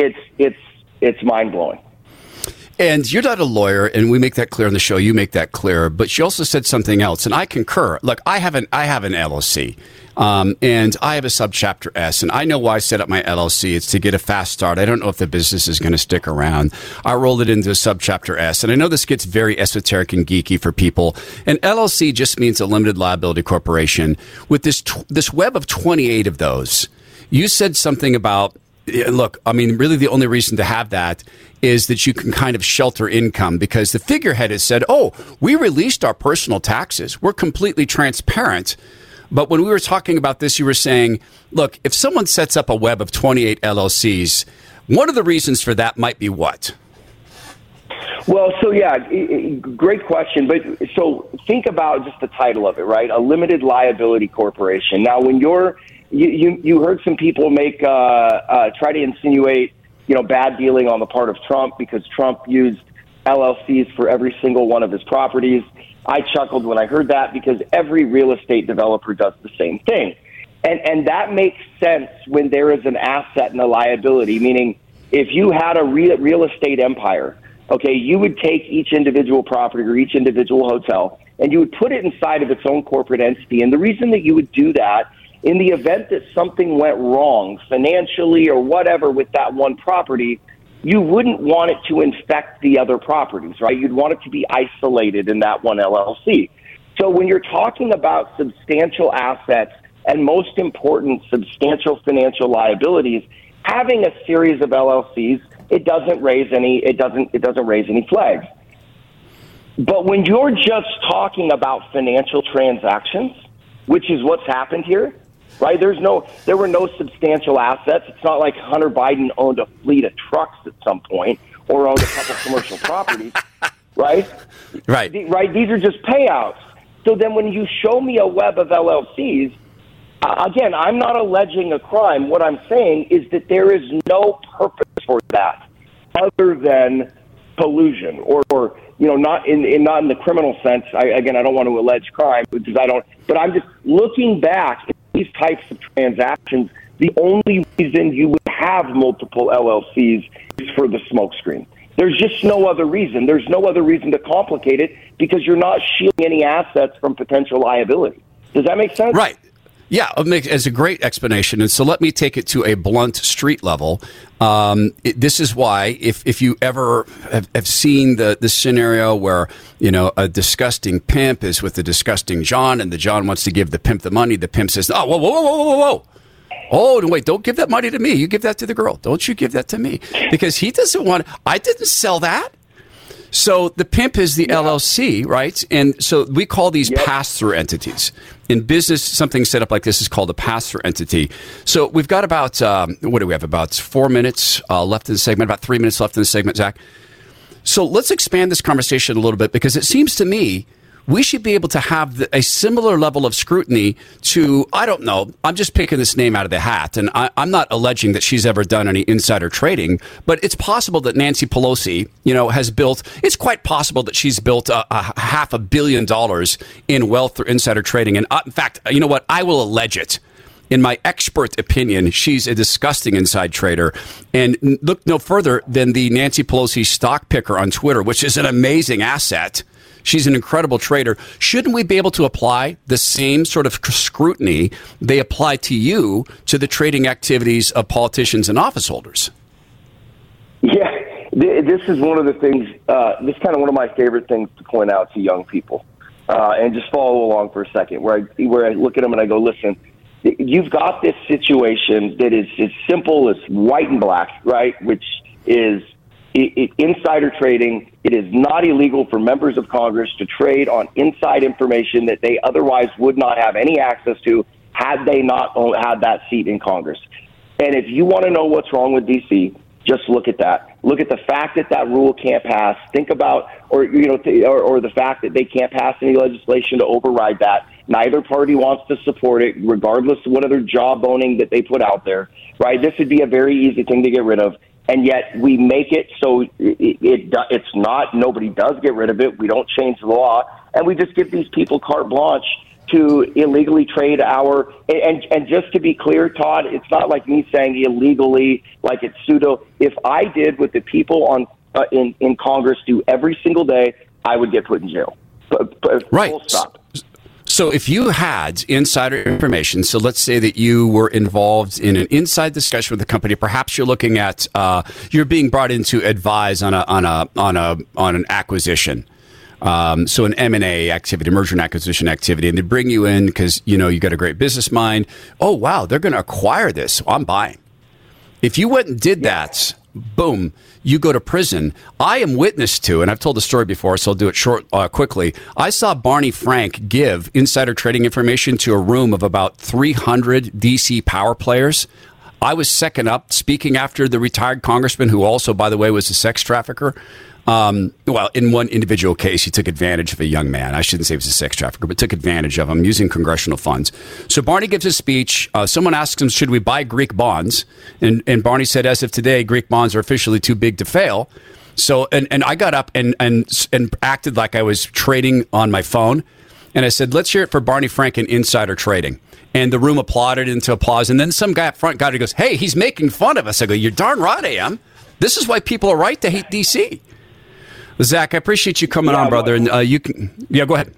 it's mind-blowing. And you're not a lawyer, and we make that clear on the show. You make that clear. But she also said something else, and I concur. Look, I have an LLC, and I have a subchapter S, and I know why I set up my LLC. It's to get a fast start. I don't know if the business is going to stick around. I rolled it into a subchapter S, and I know this gets very esoteric and geeky for people. An LLC just means a limited liability corporation. With this web of 28 of those, you said something about, look, I mean, really the only reason to have that is that you can kind of shelter income because the figurehead has said, oh, we released our personal taxes. We're completely transparent. But when we were talking about this, you were saying, look, if someone sets up a web of 28 LLCs, one of the reasons for that might be what? Well, so yeah, great question. But so think about just the title of it, right? A limited liability corporation. Now, when you heard some people try to insinuate, bad dealing on the part of Trump because Trump used LLCs for every single one of his properties. I chuckled when I heard that because every real estate developer does the same thing. And that makes sense when there is an asset and a liability, meaning if you had a real estate empire, okay, you would take each individual property or each individual hotel and you would put it inside of its own corporate entity. And the reason that you would do that, in the event that something went wrong financially or whatever with that one property, you wouldn't want it to infect the other properties, right? You'd want it to be isolated in that one LLC. So when you're talking about substantial assets and, most important, substantial financial liabilities, having a series of LLCs, it doesn't raise any flags. But when you're just talking about financial transactions, which is what's happened here, right? There were no substantial assets. It's not like Hunter Biden owned a fleet of trucks at some point or owned a couple commercial properties, right? Right. These are just payouts. So then when you show me a web of LLCs, again, I'm not alleging a crime. What I'm saying is that there is no purpose for that other than collusion or not in the criminal sense. I don't want to allege crime because but I'm just looking back at these types of transactions. The only reason you would have multiple LLCs is for the smokescreen. There's just no other reason. There's no other reason to complicate it because you're not shielding any assets from potential liability. Does that make sense? Right. Yeah, it's a great explanation. And so let me take it to a blunt street level. This is why if you ever have seen the scenario where, a disgusting pimp is with the disgusting John and the John wants to give the pimp the money. The pimp says, oh, whoa. Oh, no, wait, don't give that money to me. You give that to the girl. Don't you give that to me. Because he doesn't want, I didn't sell that. So the pimp is the LLC, right? And so we call these pass-through entities. In business, something set up like this is called a pass-through entity. So we've got about, what do we have, about 4 minutes left in the segment, about 3 minutes left in the segment, Zach. So let's expand this conversation a little bit because it seems to me we should be able to have a similar level of scrutiny to, I don't know, I'm just picking this name out of the hat, and I'm not alleging that she's ever done any insider trading, but it's possible that Nancy Pelosi, has built, it's quite possible that she's built a $500 million in wealth through insider trading. And in fact, you know what? I will allege it. In my expert opinion, she's a disgusting inside trader. And look no further than the Nancy Pelosi stock picker on Twitter, which is an amazing asset. She's an incredible trader. Shouldn't we be able to apply the same sort of scrutiny they apply to you to the trading activities of politicians and office holders? Yeah, this is one of the things, this is kind of one of my favorite things to point out to young people. And just follow along for a second, where I look at them and I go, listen, you've got this situation that is as simple as white and black, right, which is insider trading. It is not illegal for members of Congress to trade on inside information that they otherwise would not have any access to had they not had that seat in Congress. And if you want to know what's wrong with D.C., just look at that. Look at the fact that rule can't pass. Think about, or the fact that they can't pass any legislation to override that. Neither party wants to support it, regardless of what other jawboning that they put out there. Right? This would be a very easy thing to get rid of. And yet we make it so it's not, nobody does get rid of it. We don't change the law. And we just give these people carte blanche to illegally trade and just to be clear, Todd, it's not like me saying illegally, like it's pseudo. If I did what the people in Congress do every single day, I would get put in jail. Right. Full stop. So if you had insider information, so let's say that you were involved in an inside discussion with the company, perhaps you're looking at, you're being brought in to advise on an acquisition. So an M&A activity, merger and acquisition activity, and they bring you in because, you got a great business mind. Oh, wow, they're going to acquire this. So I'm buying. If you went and did that, boom, you go to prison. I am witness to, and I've told the story before, so I'll do it quickly. I saw Barney Frank give insider trading information to a room of about 300 DC power players. I was second up, speaking after the retired congressman, who also, by the way, was a sex trafficker. Well, in one individual case, he took advantage of a young man. I shouldn't say he was a sex trafficker, but took advantage of him using congressional funds. So Barney gives a speech. Someone asks him, should we buy Greek bonds? And Barney said, as of today, Greek bonds are officially too big to fail. So, and I got up and acted like I was trading on my phone. And I said, let's hear it for Barney Frank and insider trading. And the room applauded into applause. And then some guy up front got it, goes, hey, he's making fun of us. I go, you're darn right I am. This is why people are right to hate D.C. Zach, I appreciate you coming on, brother. And you can, go ahead.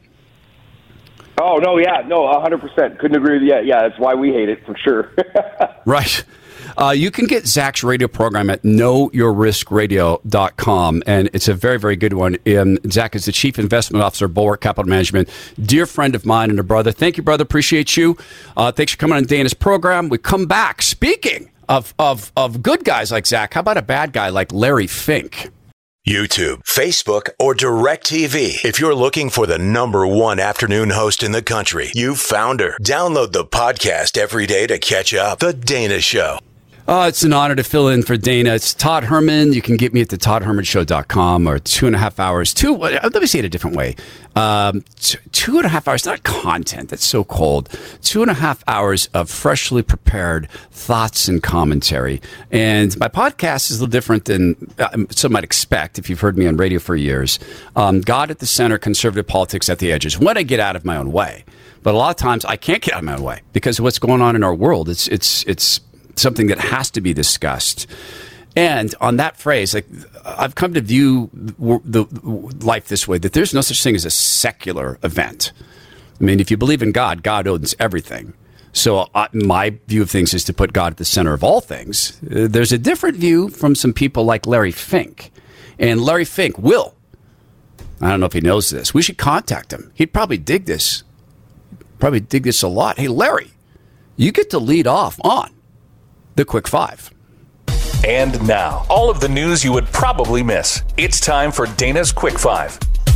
Oh, no, 100%. Couldn't agree with you. Yeah, that's why we hate it, for sure. Right. You can get Zach's radio program at knowyourriskradio.com, and it's a very, very good one. Zach is the Chief Investment Officer of Bulwark Capital Management, dear friend of mine and a brother. Thank you, brother. Appreciate you. Thanks for coming on Dana's program. We come back. Speaking of good guys like Zach, how about a bad guy like Larry Fink? YouTube, Facebook, or DirecTV. If you're looking for the #1 afternoon host in the country, you've found her. Download the podcast every day to catch up. The Dana Show. It's an honor to fill in for Dana. It's Todd Herman. You can get me at the ToddHermanShow.com or 2.5 hours. Let me say it a different way. 2.5 hours, not content. That's so cold. 2.5 hours of freshly prepared thoughts and commentary. And my podcast is a little different than some might expect if you've heard me on radio for years. God at the center, conservative politics at the edges. When I get out of my own way. But a lot of times I can't get out of my own way because of what's going on in our world. It's something that has to be discussed. And on that phrase, like, I've come to view the life this way, that there's no such thing as a secular event. I mean, if you believe in God, God owns everything. So my view of things is to put God at the center of all things. There's a different view from some people like Larry Fink. And Larry Fink will. I don't know if he knows this. We should contact him. He'd probably dig this. Probably dig this a lot. Hey, Larry, you get to lead off on the Quick Five. And now, all of the news you would probably miss. It's time for Dana's Quick Five.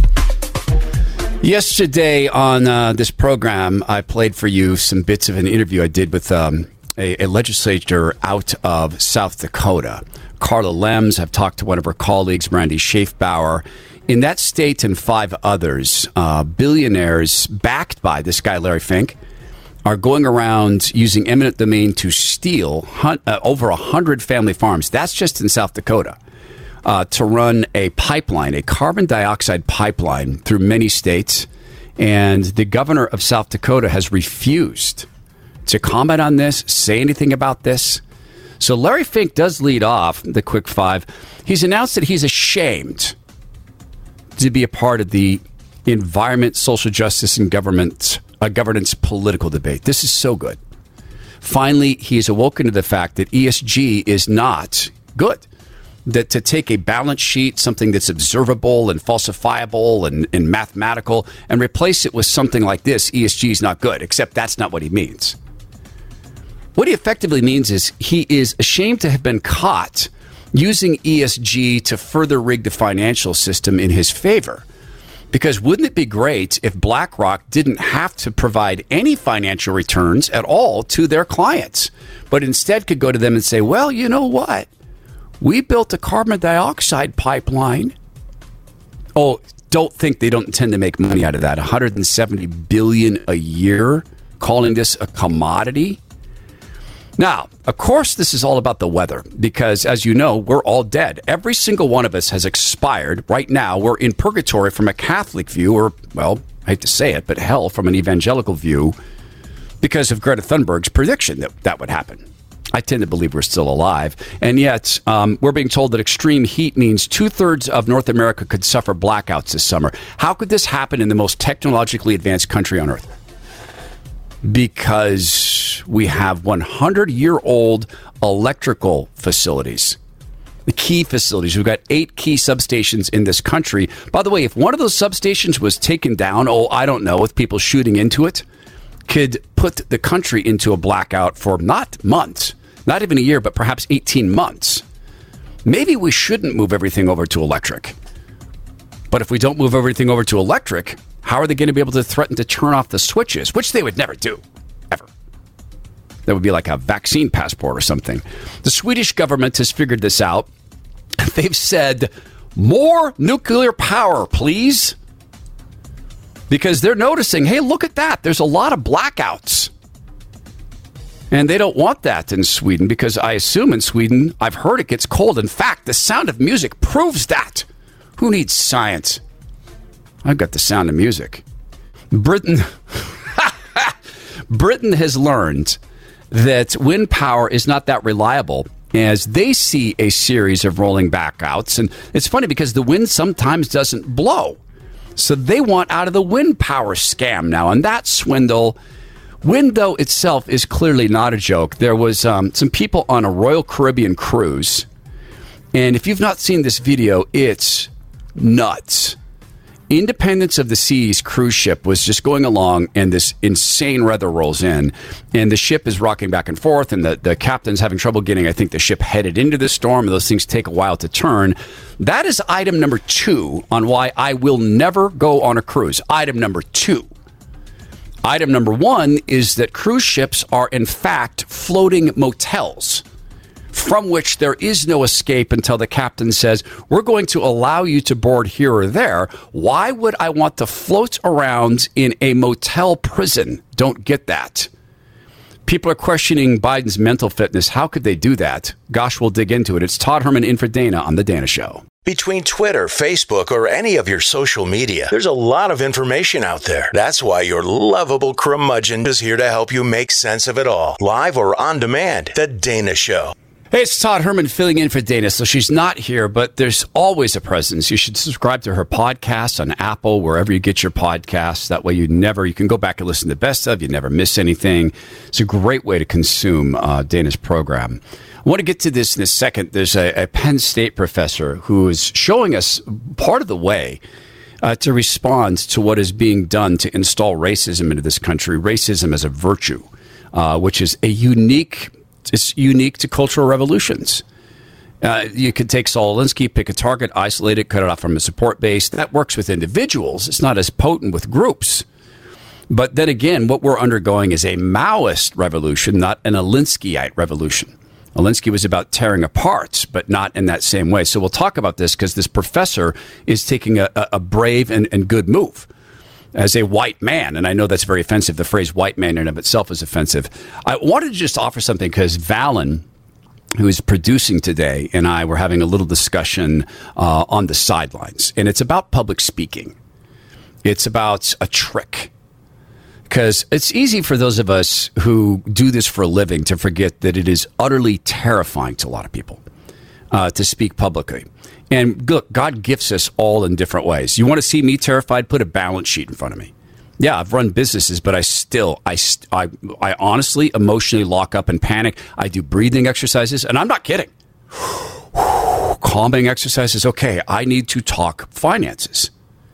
Yesterday on this program, I played for you some bits of an interview I did with a legislator out of South Dakota, Carla Lems. I've talked to one of her colleagues, Randy Schaefbauer. In that state and 5 others, billionaires backed by this guy, Larry Fink, are going around using eminent domain to steal over 100 family farms. That's just in South Dakota. To run a pipeline, a carbon dioxide pipeline through many states. And the governor of South Dakota has refused to comment on this, say anything about this. So Larry Fink does lead off the Quick Five. He's announced that he's ashamed to be a part of the environment, social justice, and governance political debate. This is so good. Finally, he's awoken to the fact that ESG is not good. That to take a balance sheet, something that's observable and falsifiable and mathematical, and replace it with something like this, ESG is not good, except that's not what he means. What he effectively means is he is ashamed to have been caught using ESG to further rig the financial system in his favor. Because wouldn't it be great if BlackRock didn't have to provide any financial returns at all to their clients, but instead could go to them and say, well, you know what? We built a carbon dioxide pipeline. Oh, don't think they don't intend to make money out of that. $170 billion a year, calling this a commodity. Now, of course, this is all about the weather because, as you know, we're all dead. Every single one of us has expired. Right now, we're in purgatory from a Catholic view, or, well, I hate to say it, but hell from an evangelical view because of Greta Thunberg's prediction that would happen. I tend to believe we're still alive. And yet, we're being told that extreme heat means 2/3 of North America could suffer blackouts this summer. How could this happen in the most technologically advanced country on earth? Because we have 100-year-old electrical facilities, the key facilities. We've got 8 key substations in this country. By the way, if one of those substations was taken down, I don't know, with people shooting into it, could put the country into a blackout for not months, not even a year, but perhaps 18 months. Maybe we shouldn't move everything over to electric. But if we don't move everything over to electric, how are they going to be able to threaten to turn off the switches, which they would never do, ever? That would be like a vaccine passport or something. The Swedish government has figured this out. They've said, more nuclear power, please. Because they're noticing, hey, look at that. There's a lot of blackouts. And they don't want that in Sweden because I assume in Sweden, I've heard it gets cold. In fact, the Sound of Music proves that. Who needs science? I've got the Sound of Music. Britain has learned that wind power is not that reliable as they see a series of rolling blackouts. And it's funny because the wind sometimes doesn't blow. So they want out of the wind power scam now. And that swindle Wind, though, itself is clearly not a joke. There was some people on a Royal Caribbean cruise, and if you've not seen this video, it's nuts. Independence of the Seas cruise ship was just going along, and this insane weather rolls in, and the ship is rocking back and forth, and the captain's having trouble getting, I think, the ship headed into the storm, and those things take a while to turn. That is item number 2 on why I will never go on a cruise. Item number 2. Item number 1 is that cruise ships are, in fact, floating motels from which there is no escape until the captain says, we're going to allow you to board here or there. Why would I want to float around in a motel prison? Don't get that. People are questioning Biden's mental fitness. How could they do that? Gosh, we'll dig into it. It's Todd Herman in for Dana on The Dana Show. Between Twitter, Facebook, or any of your social media, there's a lot of information out there. That's why your lovable curmudgeon is here to help you make sense of it all. Live or on demand, The Dana Show. Hey, it's Todd Herman filling in for Dana. So she's not here, but there's always a presence. You should subscribe to her podcast on Apple, wherever you get your podcasts. That way you can go back and listen to the best of. You never miss anything. It's a great way to consume Dana's program. I want to get to this in a second. There's a Penn State professor who is showing us part of the way to respond to what is being done to install racism into this country. Racism as a virtue, which is it's unique to cultural revolutions. You could take Saul Alinsky, pick a target, isolate it, cut it off from a support base. That works with individuals. It's not as potent with groups. But then again, what we're undergoing is a Maoist revolution, not an Alinskyite revolution. Alinsky was about tearing apart, but not in that same way. So we'll talk about this because this professor is taking a brave and good move as a white man. And I know that's very offensive. The phrase white man in and of itself is offensive. I wanted to just offer something because Valen, who is producing today, and I were having a little discussion on the sidelines. And it's about public speaking. It's about a trick. Because it's easy for those of us who do this for a living to forget that it is utterly terrifying to a lot of people to speak publicly. And look, God gifts us all in different ways. You want to see me terrified? Put a balance sheet in front of me. Yeah, I've run businesses, but I honestly, emotionally lock up and panic. I do breathing exercises, and I'm not kidding. Calming exercises. Okay, I need to talk finances.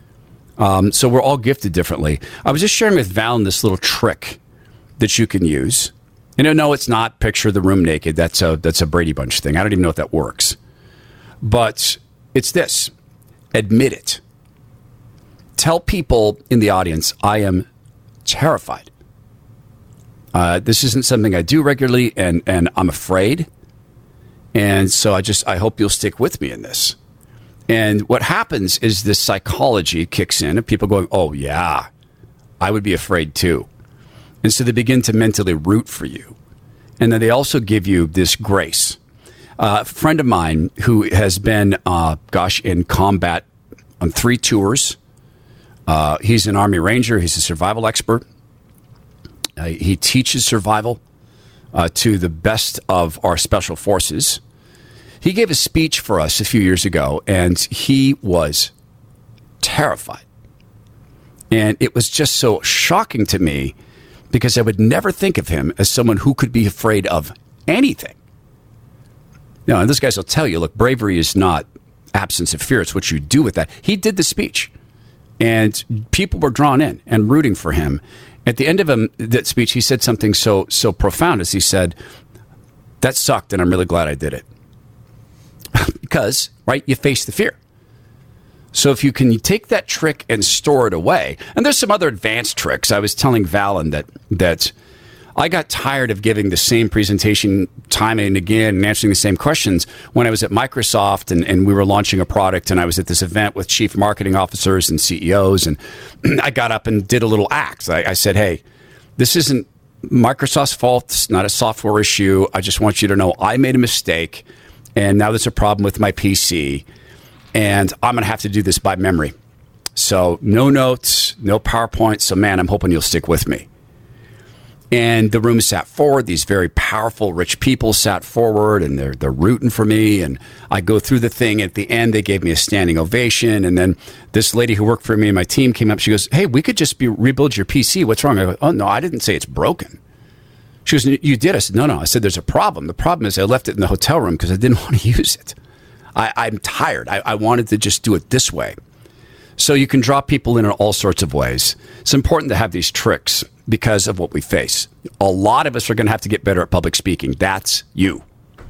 So we're all gifted differently. I was just sharing with Valen this little trick that you can use. And no, it's not picture the room naked. That's a Brady Bunch thing. I don't even know if that works. But it's this. Admit it. Tell people in the audience, I am terrified. This isn't something I do regularly, and I'm afraid. And so I hope you'll stick with me in this. And what happens is this psychology kicks in, and people going, oh, yeah, I would be afraid too. And so they begin to mentally root for you. And then they also give you this grace. A friend of mine who has been, in combat on 3 tours. He's an Army Ranger. He's a survival expert. He teaches survival to the best of our special forces. He gave a speech for us a few years ago, and he was terrified. And it was just so shocking to me because I would never think of him as someone who could be afraid of anything. You know, and those guys will tell you, look, bravery is not absence of fear. It's what you do with that. He did the speech, and people were drawn in and rooting for him. At the end of that speech, he said something so profound as he said, that sucked, and I'm really glad I did it. Because, right, you face the fear. So if you can take that trick and store it away, and there's some other advanced tricks. I was telling Valen that I got tired of giving the same presentation time and again and answering the same questions when I was at Microsoft and we were launching a product, and I was at this event with chief marketing officers and CEOs, and I got up and did a little act. I said, hey, this isn't Microsoft's fault. It's not a software issue. I just want you to know I made a mistake, and now there's a problem with my PC, and I'm going to have to do this by memory. So no notes, no PowerPoint. So, man, I'm hoping you'll stick with me. And the room sat forward. These very powerful, rich people sat forward, and they're rooting for me. And I go through the thing. At the end, they gave me a standing ovation. And then this lady who worked for me and my team came up. She goes, "Hey, we could just rebuild your PC. What's wrong?" I go, "Oh, no, I didn't say it's broken." She goes, "You did?" I said, No. I said, "There's a problem. The problem is I left it in the hotel room because I didn't want to use it. I'm tired. I wanted to just do it this way." So you can draw people in all sorts of ways. It's important to have these tricks because of what we face. A lot of us are going to have to get better at public speaking. That's you.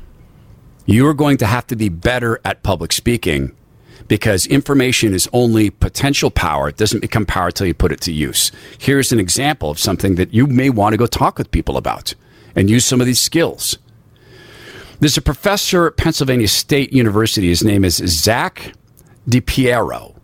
You are going to have to be better at public speaking because information is only potential power. It doesn't become power until you put it to use. Here's an example of something that you may want to go talk with people about and use some of these skills. There's a professor at Pennsylvania State University. His name is Zach DiPiero.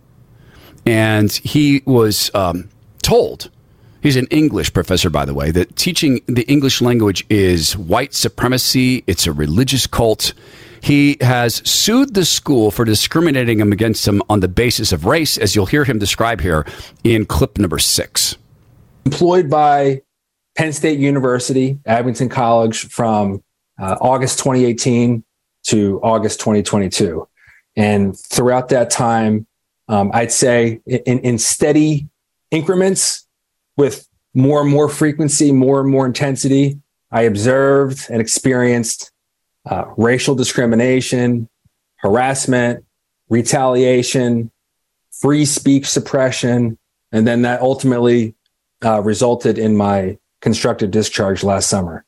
And he was told, he's an English professor, by the way, that teaching the English language is white supremacy. It's a religious cult. He has sued the school for discriminating against him on the basis of race, as you'll hear him describe here in clip number 6. Employed by Penn State University, Abington College, from August 2018 to August 2022. And throughout that time, I'd say in steady increments with more and more frequency, more and more intensity, I observed and experienced racial discrimination, harassment, retaliation, free speech suppression, and then that ultimately resulted in my constructive discharge last summer.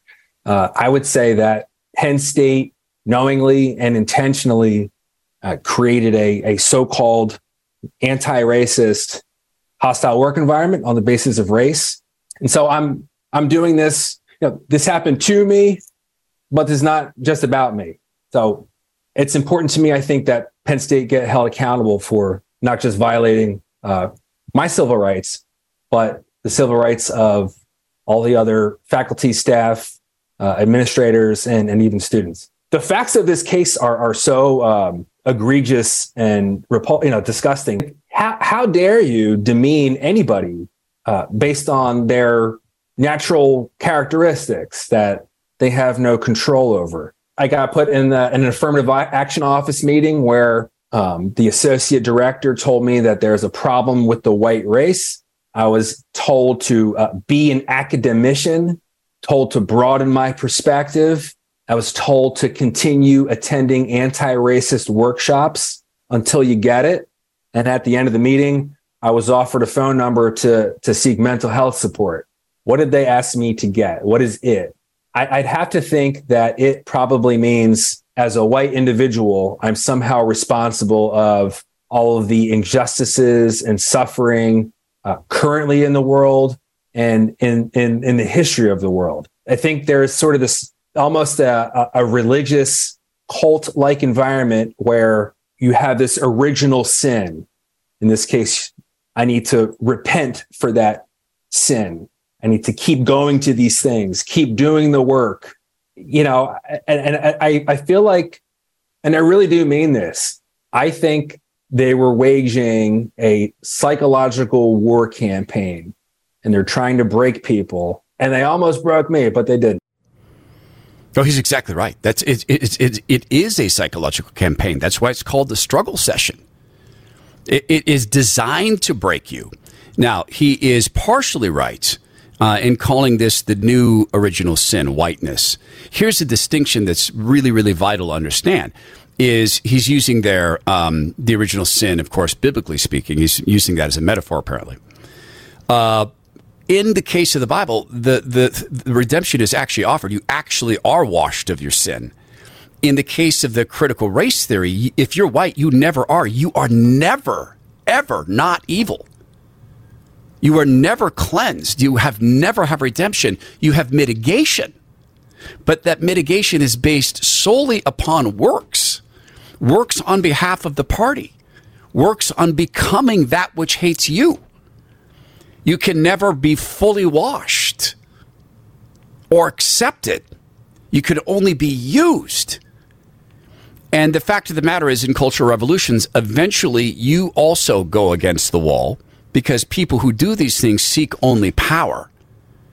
I would say that Penn State knowingly and intentionally created a so-called anti-racist hostile work environment on the basis of race. And so I'm doing this, this happened to me, but it's not just about me. So it's important to me, I think, that Penn State get held accountable for not just violating my civil rights, but the civil rights of all the other faculty, staff, administrators, and even students. The facts of this case are so egregious and disgusting. How dare you demean anybody based on their natural characteristics that they have no control over? I got put in an affirmative action office meeting where the associate director told me that there's a problem with the white race. I was told to be an academician, told to broaden my perspective. I was told to continue attending anti-racist workshops until you get it. And at the end of the meeting, I was offered a phone number to seek mental health support. What did they ask me to get? What is it? I'd have to think that it probably means, as a white individual, I'm somehow responsible of all of the injustices and suffering currently in the world and in the history of the world. I think there's sort of this almost a religious cult-like environment where you have this original sin. In this case, I need to repent for that sin. I need to keep going to these things, keep doing the work, and I feel like, and I really do mean this, I think they were waging a psychological war campaign, and they're trying to break people, and they almost broke me, but they didn't. Oh, he's exactly right. It is a psychological campaign. That's why it's called the struggle session. It is designed to break you. Now, he is partially right in calling this the new original sin, whiteness. Here's a distinction that's really, really vital to understand. Is he's using there the original sin, of course, biblically speaking. He's using that as a metaphor, apparently. In the case of the Bible, the redemption is actually offered. You actually are washed of your sin. In the case of the critical race theory, if you're white, you never are. You are never, ever not evil. You are never cleansed. You never have redemption. You have mitigation. But that mitigation is based solely upon works. Works on behalf of the party. Works on becoming that which hates you. You can never be fully washed or accepted. You could only be used. And the fact of the matter is, in cultural revolutions, eventually you also go against the wall because people who do these things seek only power.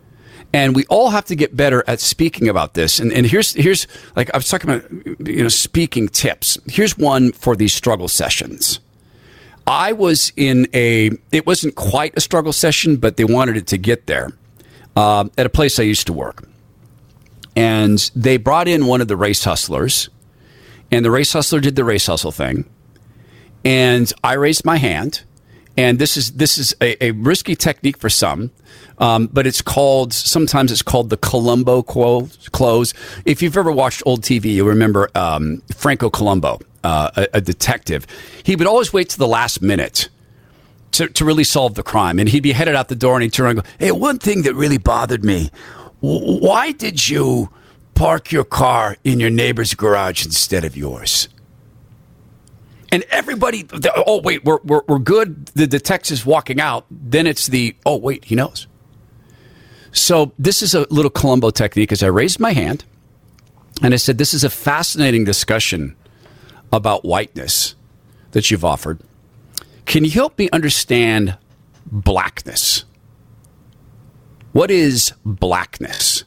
And we all have to get better at speaking about this. And here's like I was talking about, speaking tips. Here's one for these struggle sessions. I was it wasn't quite a struggle session, but they wanted it to get there at a place I used to work. And they brought in one of the race hustlers, and the race hustler did the race hustle thing. And I raised my hand. And this is a risky technique for some, but sometimes it's called the Columbo close. If you've ever watched old TV, you'll remember Franco Columbo, a detective. He would always wait to the last minute to really solve the crime. And he'd be headed out the door and he'd turn around and go, hey, one thing that really bothered me, why did you park your car in your neighbor's garage instead of yours? And everybody, oh, wait, we're good. The detective's walking out. Then it's oh, wait, he knows. So this is a little Columbo technique. As I raised my hand and I said, this is a fascinating discussion about whiteness that you've offered. Can you help me understand blackness? What is blackness?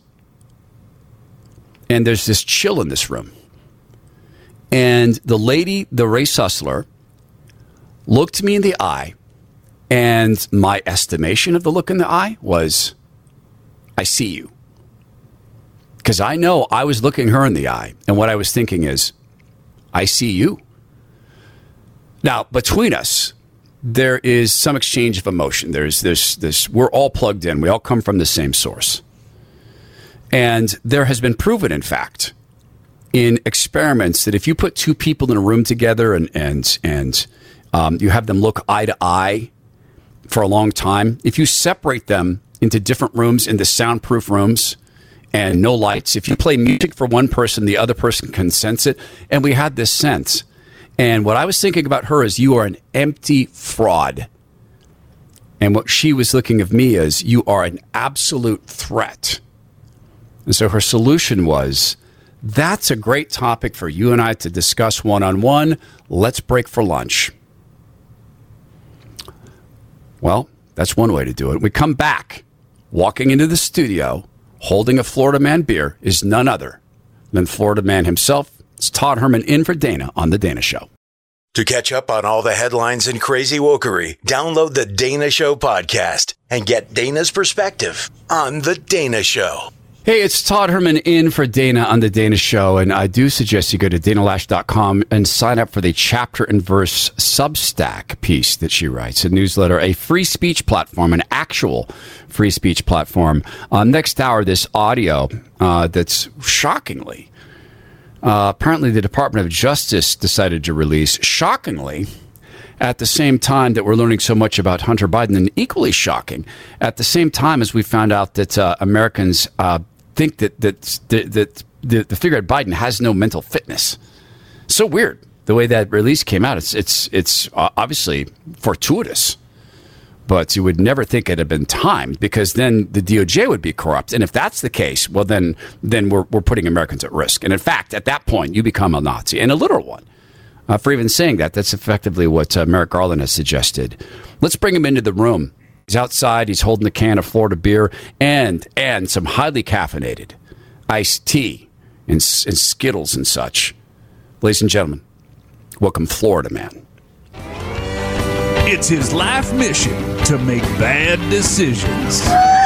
And there's this chill in this room. And the lady, the race hustler, looked me in the eye, and my estimation of the look in the eye was, I see you. Because I know I was looking her in the eye, and what I was thinking is, I see you. Now, between us, there is some exchange of emotion. There's this, we're all plugged in. We all come from the same source. And there has been proven, in fact, in experiments that if you put two people in a room together and you have them look eye to eye for a long time, if you separate them into different rooms, into soundproof rooms and no lights, if you play music for one person, the other person can sense it. And we had this sense. And what I was thinking about her is, you are an empty fraud. And what she was looking of me is, you are an absolute threat. And so her solution was, that's a great topic for you and I to discuss one-on-one. Let's break for lunch. Well, that's one way to do it. We come back. Walking into the studio, holding a Florida Man beer, is none other than Florida Man himself. It's Todd Herman in for Dana on The Dana Show. To catch up on all the headlines and crazy wokery, download The Dana Show podcast and get Dana's perspective on The Dana Show. Hey, it's Todd Herman in for Dana on The Dana Show, and I do suggest you go to danalash.com and sign up for the Chapter and Verse Substack piece that she writes, a newsletter, a free speech platform, an actual free speech platform. Next hour, this audio that's shockingly, apparently the Department of Justice decided to release, shockingly, at the same time that we're learning so much about Hunter Biden, and equally shocking, at the same time as we found out that Americans think that the figurehead Biden has no mental fitness. So weird the way that release came out. It's obviously fortuitous, but you would never think it had been timed, because then the DOJ would be corrupt. And if that's the case, well, then we're putting Americans at risk. And in fact, at that point, you become a Nazi, and a literal one. For even saying that, that's effectively what Merrick Garland has suggested. Let's bring him into the room. He's outside. He's holding a can of Florida beer and some highly caffeinated iced tea and Skittles and such. Ladies and gentlemen, welcome Florida Man. It's his life mission to make bad decisions.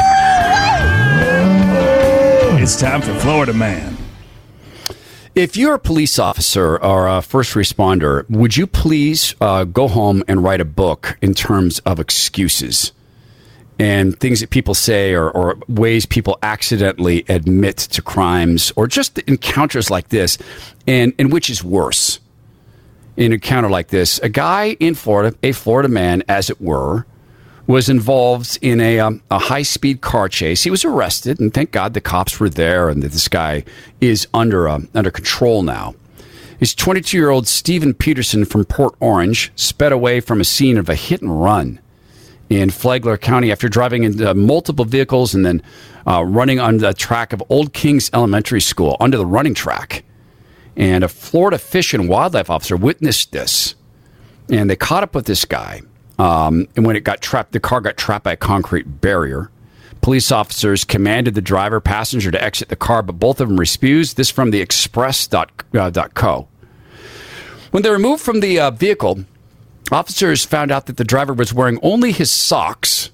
It's time for Florida Man. If you're a police officer or a first responder, would you please go home and write a book in terms of excuses and things that people say, or ways people accidentally admit to crimes, or just encounters like this, and which is worse? In an encounter like this, a guy in Florida, a Florida man, as it were, was involved in a high-speed car chase. He was arrested, and thank God the cops were there, and that this guy is under control now. He's 22-year-old Stephen Peterson from Port Orange sped away from a scene of a hit-and-run in Flagler County after driving into multiple vehicles and then running on the track of Old Kings Elementary School, under the running track. And a Florida Fish and Wildlife officer witnessed this, and they caught up with this guy. And when it got trapped, the car got trapped by a concrete barrier. Police officers commanded the driver passenger to exit the car, but both of them refused. This from the express.co. When they were removed from the vehicle, officers found out that the driver was wearing only his socks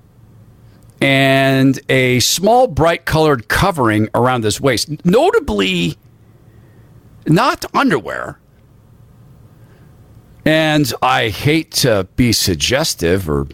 and a small bright-colored covering around his waist, notably not underwear. And I hate to be suggestive, a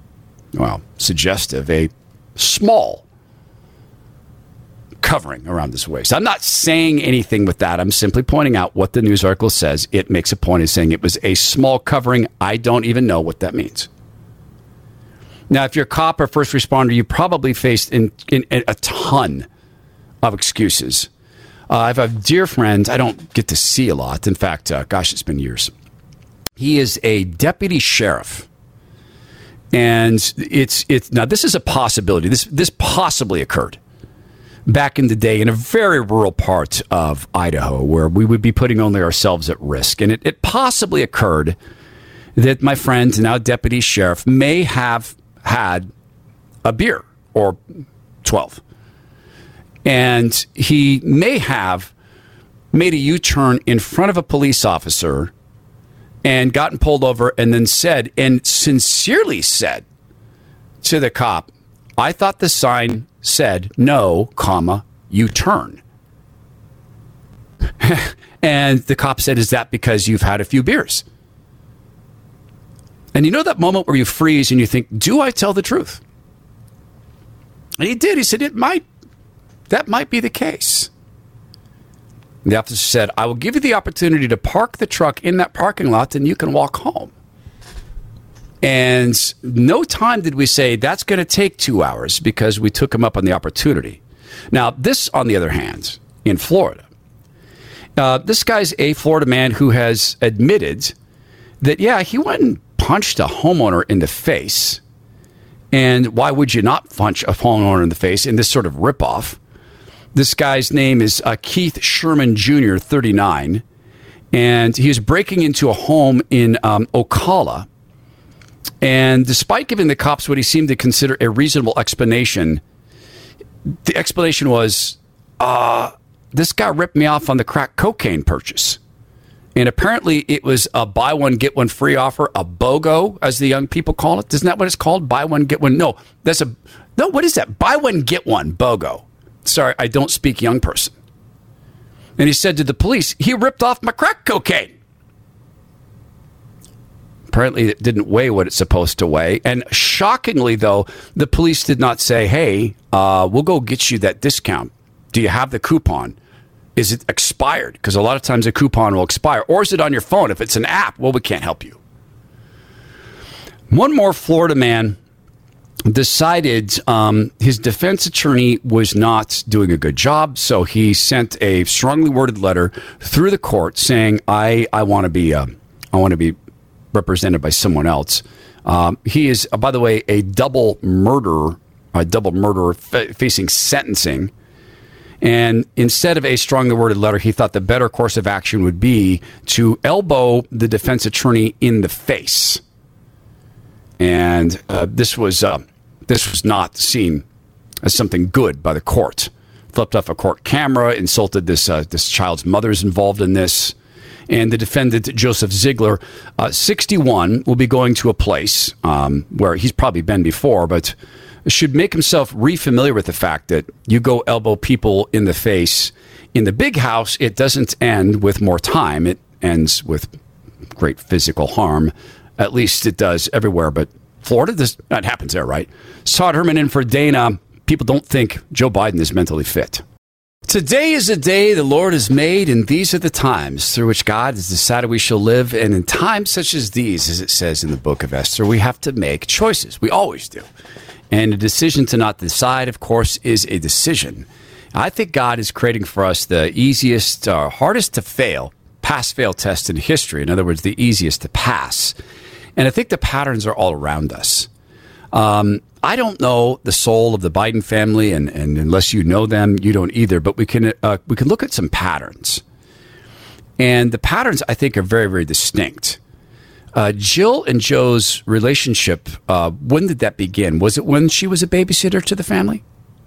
small covering around his waist. I'm not saying anything with that. I'm simply pointing out what the news article says. It makes a point of saying it was a small covering. I don't even know what that means. Now, if you're a cop or first responder, you probably faced in a ton of excuses. I have a dear friend I don't get to see a lot. In fact, it's been years. He is a deputy sheriff. And it's now this is a possibility. This possibly occurred back in the day in a very rural part of Idaho where we would be putting only ourselves at risk. And it possibly occurred that my friend, now deputy sheriff, may have had a beer or 12. And he may have made a U-turn in front of a police officer and gotten pulled over and then said, and sincerely said to the cop, I thought the sign said, no, U-turn. And the cop said, is that because you've had a few beers? And you know that moment where you freeze and you think, do I tell the truth? And he did. He said, that might be the case. The officer said, I will give you the opportunity to park the truck in that parking lot and you can walk home. And no time did we say that's going to take 2 hours because we took him up on the opportunity. Now, this, on the other hand, in Florida, this guy's a Florida man who has admitted that, he went and punched a homeowner in the face. And why would you not punch a homeowner in the face in this sort of ripoff? This guy's name is Keith Sherman Jr., 39, and he was breaking into a home in Ocala. And despite giving the cops what he seemed to consider a reasonable explanation, the explanation was, this guy ripped me off on the crack cocaine purchase. And apparently it was a buy one, get one free offer, a BOGO, as the young people call it. Isn't that what it's called? Buy one, get one. No, what is that? Buy one, get one, BOGO. Sorry, I don't speak young person. And he said to the police, he ripped off my crack cocaine. Apparently it didn't weigh what it's supposed to weigh. And shockingly, though, the police did not say, hey, we'll go get you that discount. Do you have the coupon? Is it expired? Because a lot of times a coupon will expire. Or is it on your phone? If it's an app, well, we can't help you. One more Florida man decided his defense attorney was not doing a good job, so he sent a strongly worded letter through the court saying, "I want to be represented by someone else." He is, by the way, a double murderer facing sentencing. And instead of a strongly worded letter, he thought the better course of action would be to elbow the defense attorney in the face. And this was not seen as something good by the court. Flipped off a court camera, insulted this child's mother's involved in this. And the defendant, Joseph Ziegler, 61, will be going to a place where he's probably been before, but should make himself re-familiar with the fact that you go elbow people in the face. In the big house, it doesn't end with more time. It ends with great physical harm. At least it does everywhere, but Florida, that happens there, right? Todd Herman in for Dana. People don't think Joe Biden is mentally fit. Today is a day the Lord has made, and these are the times through which God has decided we shall live. And in times such as these, as it says in the book of Esther, we have to make choices. We always do. And a decision to not decide, of course, is a decision. I think God is creating for us the easiest, hardest to fail, pass-fail test in history. In other words, the easiest to pass. And I think the patterns are all around us. I don't know the soul of the Biden family, and unless you know them, you don't either. But we can look at some patterns. And the patterns, I think, are very, very distinct. Jill and Joe's relationship, when did that begin? Was it when she was a babysitter to the family?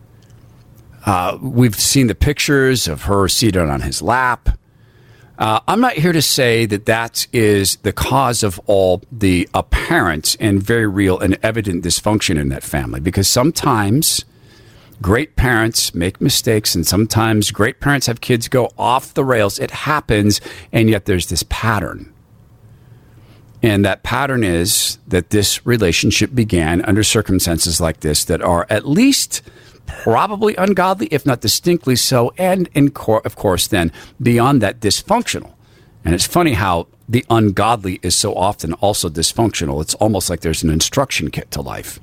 We've seen the pictures of her seated on his lap. I'm not here to say that that is the cause of all the apparent and very real and evident dysfunction in that family, because sometimes great parents make mistakes and sometimes great parents have kids go off the rails. It happens, and yet there's this pattern. And that pattern is that this relationship began under circumstances like this that are at least probably ungodly, if not distinctly so, and of course then beyond that, dysfunctional. And it's funny how the ungodly is so often also dysfunctional. It's almost like there's an instruction kit to life.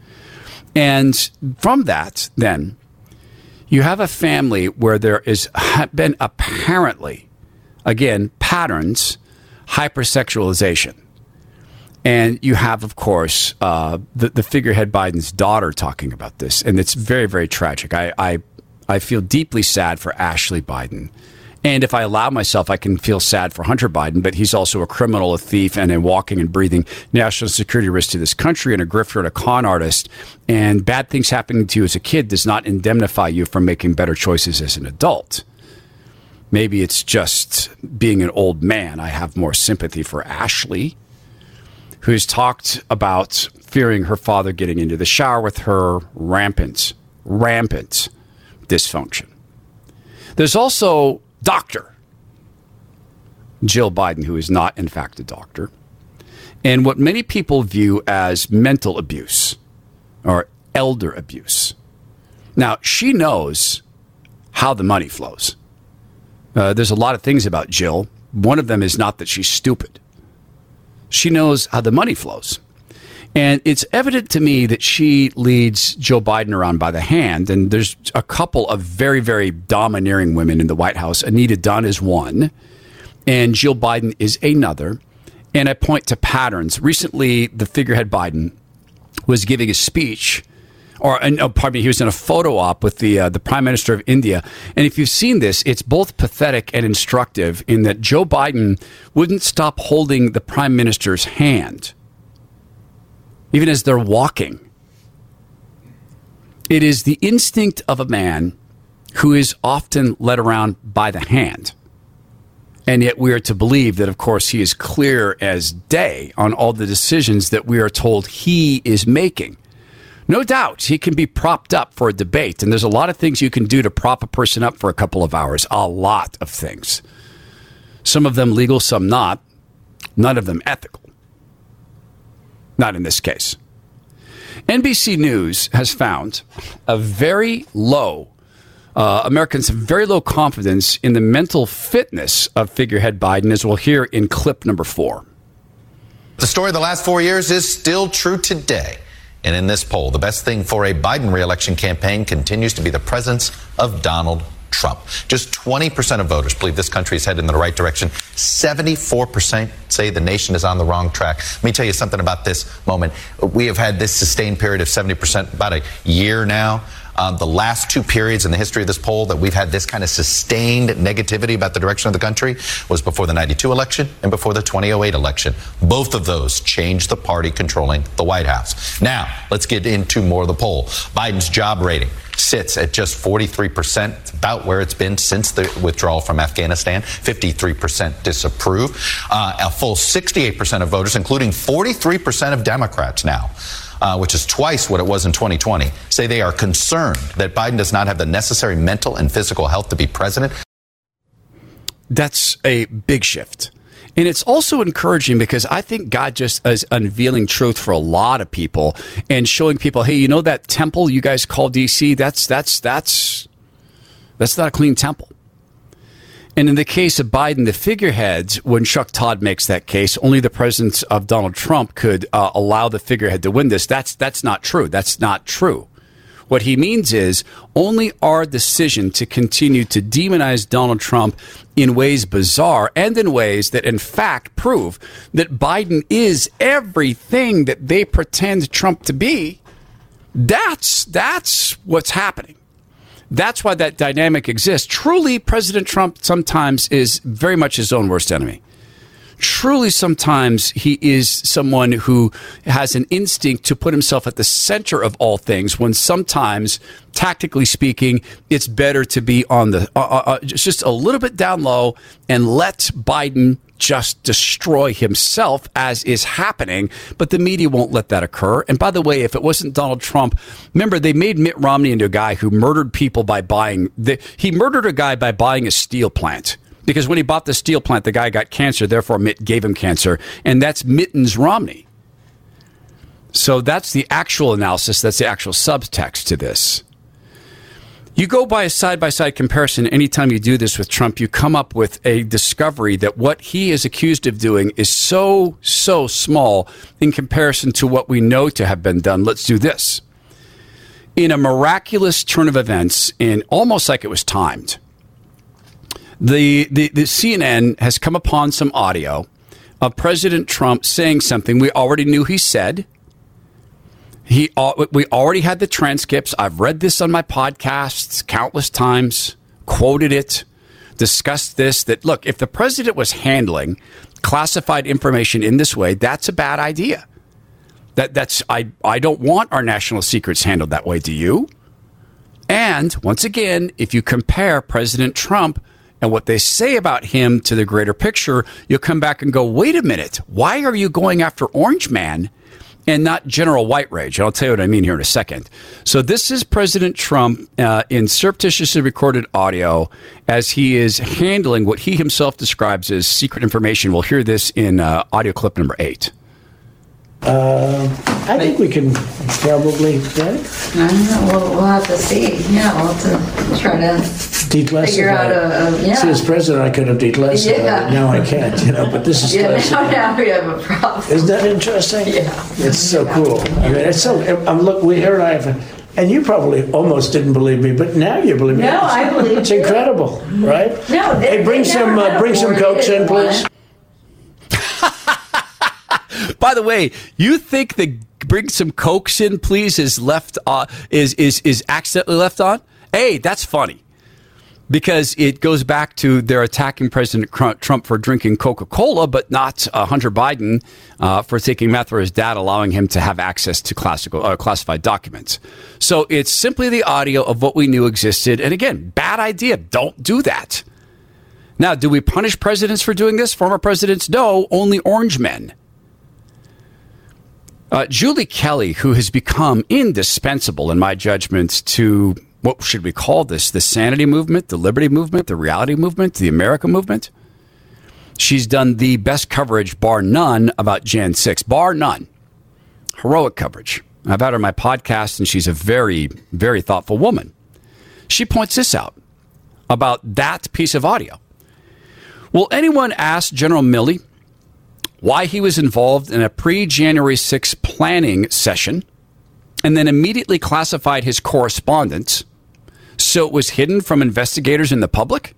And from that, then, you have a family where there has been apparently, again, patterns, hypersexualization. And you have, of course, the figurehead Biden's daughter talking about this. And it's very, very tragic. I feel deeply sad for Ashley Biden. And if I allow myself, I can feel sad for Hunter Biden, but he's also a criminal, a thief, and a walking and breathing national security risk to this country, and a grifter and a con artist. And bad things happening to you as a kid does not indemnify you from making better choices as an adult. Maybe it's just being an old man. I have more sympathy for Ashley, who's talked about fearing her father getting into the shower with her. Rampant dysfunction. There's also Dr. Jill Biden, who is not, in fact, a doctor, and what many people view as mental abuse or elder abuse. Now, she knows how the money flows. There's a lot of things about Jill. One of them is not that she's stupid. She knows how the money flows. And it's evident to me that she leads Joe Biden around by the hand. And there's a couple of very, very domineering women in the White House. Anita Dunn is one, and Jill Biden is another. And I point to patterns. Recently, the figurehead Biden was giving a speech, he was in a photo op with the Prime Minister of India. And if you've seen this, it's both pathetic and instructive in that Joe Biden wouldn't stop holding the Prime Minister's hand, even as they're walking. It is the instinct of a man who is often led around by the hand. And yet we are to believe that, of course, he is clear as day on all the decisions that we are told he is making. No doubt he can be propped up for a debate, and there's a lot of things you can do to prop a person up for a couple of hours. A lot of things. Some of them legal, some not. None of them ethical. Not in this case. NBC News has found a very low, Americans have very low confidence in the mental fitness of figurehead Biden, as we'll hear in clip number 4. The story of the last 4 years is still true today. And in this poll, the best thing for a Biden re-election campaign continues to be the presence of Donald Trump. Just 20% of voters believe this country is headed in the right direction. 74% say the nation is on the wrong track. Let me tell you something about this moment. We have had this sustained period of 70%, about a year now. The last two periods in the history of this poll that we've had this kind of sustained negativity about the direction of the country was before the 92 election and before the 2008 election. Both of those changed the party controlling the White House. Now, let's get into more of the poll. Biden's job rating sits at just 43%. It's about where it's been since the withdrawal from Afghanistan. 53% disapprove. A full 68% of voters, including 43% of Democrats now, which is twice what it was in 2020, say they are concerned that Biden does not have the necessary mental and physical health to be president. That's a big shift. And it's also encouraging because I think God just is unveiling truth for a lot of people and showing people, hey, you know that temple you guys call D.C., that's not a clean temple. And in the case of Biden, the figureheads, when Chuck Todd makes that case, only the presence of Donald Trump could allow the figurehead to win this. That's not true. That's not true. What he means is only our decision to continue to demonize Donald Trump in ways bizarre and in ways that, in fact, prove that Biden is everything that they pretend Trump to be. That's what's happening. That's why that dynamic exists. Truly, President Trump sometimes is very much his own worst enemy. truly sometimes he is someone who has an instinct to put himself at the center of all things, when sometimes, tactically speaking, it's better to be on the just a little bit down low and let Biden just destroy himself, as is happening. But the media won't let that occur. And by the way, if it wasn't Donald Trump, remember, they made Mitt Romney into a guy who murdered people by he murdered a guy by buying a steel plant. Because when he bought the steel plant, the guy got cancer. Therefore, Mitt gave him cancer. And that's Mittens Romney. So that's the actual analysis. That's the actual subtext to this. You go by a side-by-side comparison. Anytime you do this with Trump, you come up with a discovery that what he is accused of doing is so small in comparison to what we know to have been done. Let's do this. In a miraculous turn of events, and almost like it was timed, the CNN has come upon some audio of President Trump saying something we already knew he said. We already had the transcripts. I've read this on my podcasts countless times, quoted it, discussed this, that, look, if the president was handling classified information in this way, that's a bad idea. I don't want our national secrets handled that way. Do you? And once again, if you compare President Trump and what they say about him to the greater picture, you'll come back and go, wait a minute, why are you going after Orange Man and not General White Rage? And I'll tell you what I mean here in a second. So this is President Trump in surreptitiously recorded audio as he is handling what he himself describes as secret information. We'll hear this in audio clip number 8. I think we can probably, right? I don't know. We'll have to see. Yeah, we'll have to try to figure out a See, as president, I could have declassified it. Now I can't, but this is classified. Now we have a problem. Isn't that interesting? Yeah. It's so cool. I mean, it's so, look, here I have, and you probably almost didn't believe me, but now you believe me. No, I believe It's incredible, right? No, hey, bring some Cokes in, please. By the way, you think the bring some Cokes in, please, is left is accidentally left on? Hey, that's funny. Because it goes back to they're attacking President Trump for drinking Coca-Cola, but not Hunter Biden for taking meth for his dad, allowing him to have access to classified documents. So it's simply the audio of what we knew existed. And again, bad idea. Don't do that. Now, do we punish presidents for doing this? Former presidents? No, only orange men. Julie Kelly, who has become indispensable in my judgment to, what should we call this? The sanity movement, the liberty movement, the reality movement, the America movement. She's done the best coverage, bar none, about Jan 6. Bar none. Heroic coverage. I've had her on my podcast, and she's a very, very thoughtful woman. She points this out about that piece of audio. Will anyone ask General Milley why he was involved in a pre-January 6th planning session and then immediately classified his correspondence so it was hidden from investigators and the public?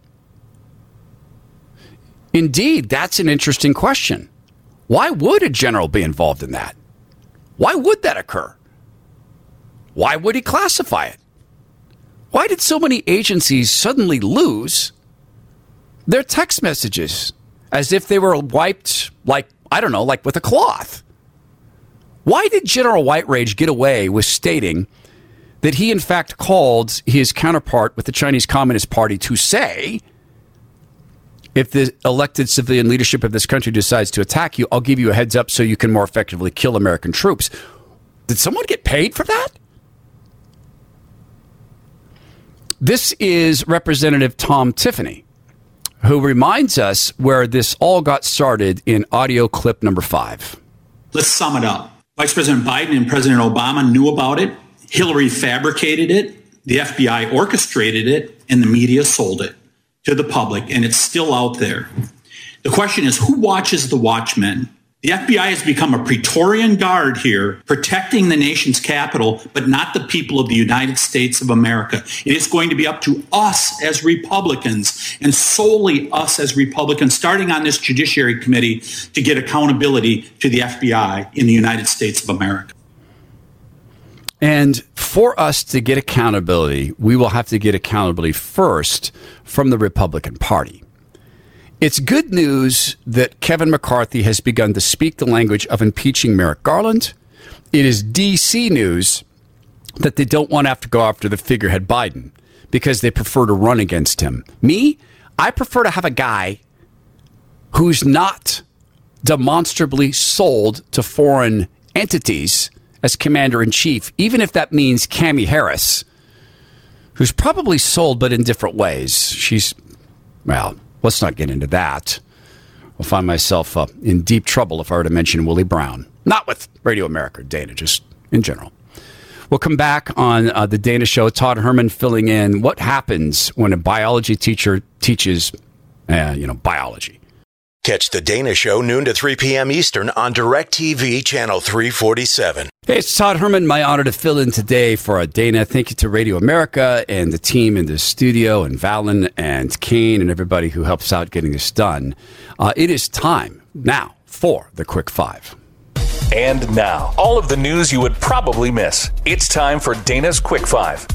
Indeed, that's an interesting question. Why would a general be involved in that? Why would that occur? Why would he classify it? Why did so many agencies suddenly lose their text messages as if they were wiped like with a cloth? Why did General White Rage get away with stating that he, in fact, called his counterpart with the Chinese Communist Party to say, if the elected civilian leadership of this country decides to attack you, I'll give you a heads up so you can more effectively kill American troops? Did someone get paid for that? This is Representative Tom Tiffany, who reminds us where this all got started in audio clip number 5. Let's sum it up. Vice President Biden and President Obama knew about it. Hillary fabricated it. The FBI orchestrated it, and the media sold it to the public, and it's still out there. The question is, who watches the watchmen? The FBI has become a Praetorian guard here, protecting the nation's capital, but not the people of the United States of America. It is going to be up to us as Republicans, and solely us as Republicans, starting on this Judiciary Committee, to get accountability to the FBI in the United States of America. And for us to get accountability, we will have to get accountability first from the Republican Party. It's good news that Kevin McCarthy has begun to speak the language of impeaching Merrick Garland. It is DC news that they don't want to have to go after the figurehead Biden because they prefer to run against him. Me, I prefer to have a guy who's not demonstrably sold to foreign entities as commander-in-chief, even if that means Cammie Harris, who's probably sold, but in different ways. She's, well, let's not get into that. I'll find myself in deep trouble if I were to mention Willie Brown. Not with Radio America or Dana, just in general. We'll come back on the Dana Show. Todd Herman filling in what happens when a biology teacher teaches, biology. Catch the Dana Show noon to 3 p.m. Eastern on DirecTV Channel 347. Hey, it's Todd Herman. My honor to fill in today for Dana. Thank you to Radio America and the team in the studio and Valen and Kane and everybody who helps out getting this done. It is time now for the Quick Five. And now, all of the news you would probably miss. It's time for Dana's Quick Five.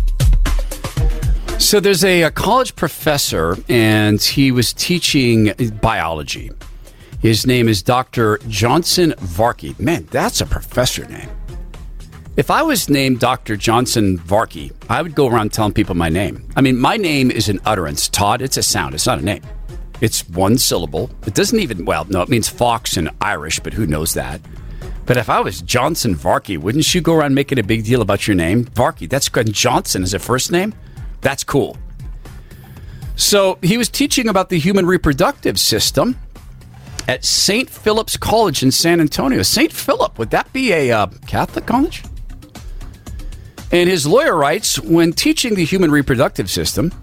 So there's a college professor, and he was teaching biology. His name is Dr. Johnson Varkey. Man, that's a professor name. If I was named Dr. Johnson Varkey, I would go around telling people my name. I mean, my name is an utterance. Todd, it's a sound. It's not a name. It's one syllable. It doesn't even, it means fox in Irish, but who knows that? But if I was Johnson Varkey, wouldn't you go around making a big deal about your name? Varkey, that's good. Johnson is a first name? That's cool. So he was teaching about the human reproductive system at St. Philip's College in San Antonio. St. Philip, would that be a Catholic college? And his lawyer writes, when teaching the human reproductive system,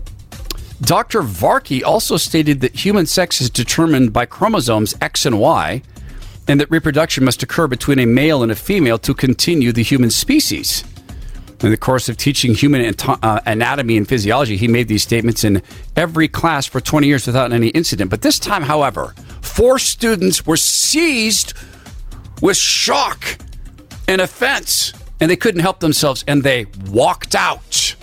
Dr. Varkey also stated that human sex is determined by chromosomes X and Y, and that reproduction must occur between a male and a female to continue the human species. In the course of teaching human anatomy and physiology, he made these statements in every class for 20 years without any incident. But this time, however, 4 students were seized with shock and offense, and they couldn't help themselves, and they walked out.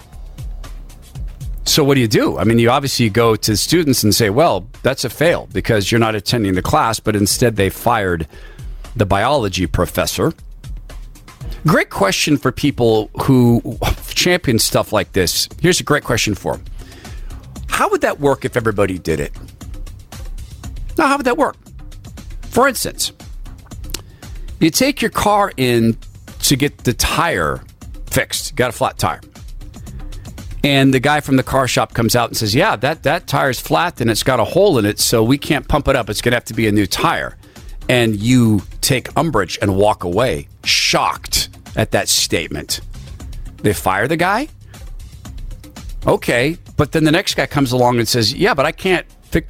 So what do? I mean, you obviously go to students and say, well, that's a fail because you're not attending the class, but instead they fired the biology professor. Great question for people who champion stuff like this. Here's a great question for them. How would that work if everybody did it? Now, how would that work? For instance, you take your car in to get the tire fixed. You got a flat tire. And the guy from the car shop comes out and says, yeah, that tire's flat and it's got a hole in it, so we can't pump it up. It's going to have to be a new tire. And you take umbrage and walk away, shocked at that statement. They fire the guy? Okay, but then the next guy comes along and says, yeah, but I can't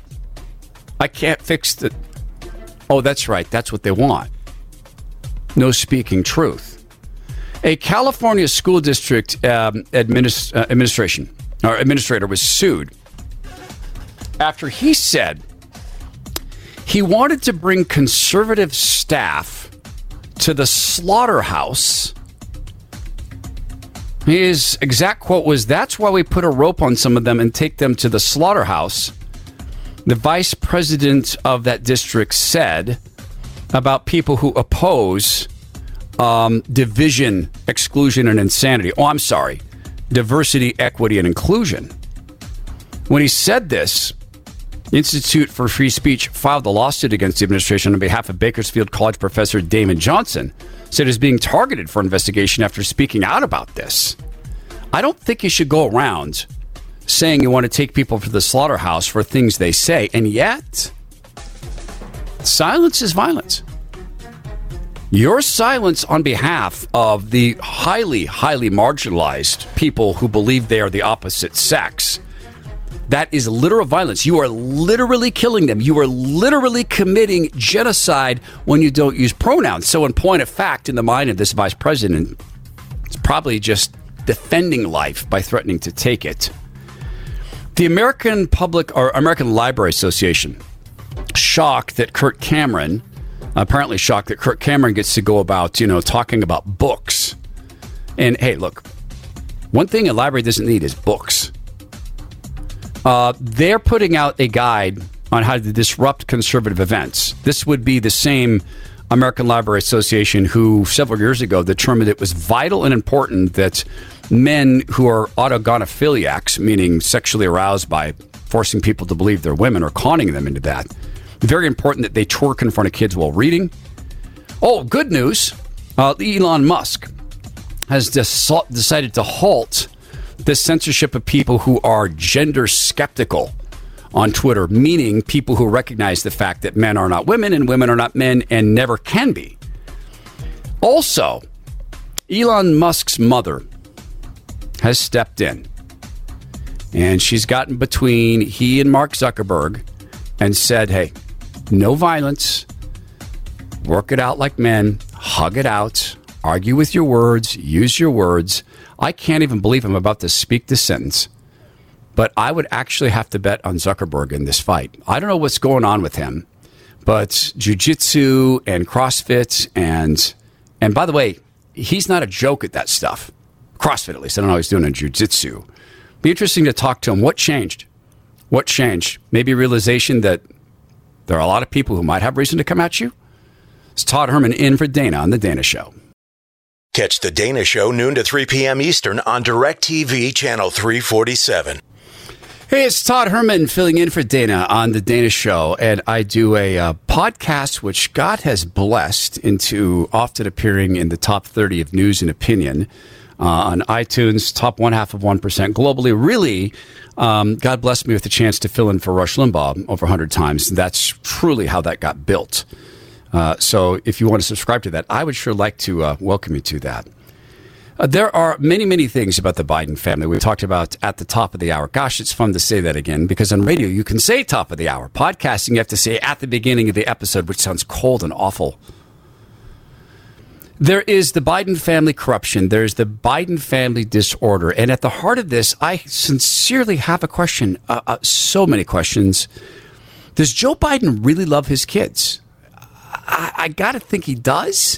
fix the... Oh, that's right. That's what they want. No speaking truth. A California school district administrator was sued after he said he wanted to bring conservative staff to the slaughterhouse. His exact quote was, "That's why we put a rope on some of them and take them to the slaughterhouse." The vice president of that district said about people who oppose division, exclusion, and insanity. Oh, I'm sorry. Diversity, equity, and inclusion. When he said this, Institute for Free Speech filed a lawsuit against the administration on behalf of Bakersfield College professor Damon Johnson, said is being targeted for investigation after speaking out about this. I don't think you should go around saying you want to take people to the slaughterhouse for things they say, and yet silence is violence. Your silence on behalf of the highly, highly marginalized people who believe they are the opposite sex, that is literal violence. You are literally killing them. You are literally committing genocide when you don't use pronouns. So in point of fact, in the mind of this vice president, it's probably just defending life by threatening to take it. The American Library Association shocked that Kirk Cameron gets to go about, talking about books. And hey, look, one thing a library doesn't need is books. They're putting out a guide on how to disrupt conservative events. This would be the same American Library Association who several years ago determined it was vital and important that men who are autogonophiliacs, meaning sexually aroused by forcing people to believe they're women or conning them into that, very important that they twerk in front of kids while reading. Oh, good news. Elon Musk has decided to halt the censorship of people who are gender skeptical on Twitter, meaning people who recognize the fact that men are not women and women are not men and never can be. Also, Elon Musk's mother has stepped in, and she's gotten between he and Mark Zuckerberg and said, hey, no violence, work it out like men, hug it out, argue with your words, use your words. I can't even believe I'm about to speak this sentence, but I would actually have to bet on Zuckerberg in this fight. I don't know what's going on with him, but jiu-jitsu and CrossFit and by the way, he's not a joke at that stuff. CrossFit, at least. I don't know how he's doing in jiu-jitsu. Be interesting to talk to him. What changed? What changed? Maybe a realization that there are a lot of people who might have reason to come at you? It's Todd Herman in for Dana on The Dana Show. Catch The Dana Show noon to 3 p.m. Eastern on DirecTV Channel 347. Hey, it's Todd Herman filling in for Dana on The Dana Show, and I do a podcast which God has blessed into often appearing in the top 30 of news and opinion on iTunes, top 0.5% globally. Really, God blessed me with the chance to fill in for Rush Limbaugh over 100 times. That's truly how that got built. So if you want to subscribe to that, I would sure like to welcome you to that. There are many, many things about the Biden family we talked about at the top of the hour. Gosh, it's fun to say that again, because on radio, you can say top of the hour. Podcasting, you have to say at the beginning of the episode, which sounds cold and awful. There is the Biden family corruption. There's the Biden family disorder. And at the heart of this, I sincerely have a question, so many questions. Does Joe Biden really love his kids? I got to think he does.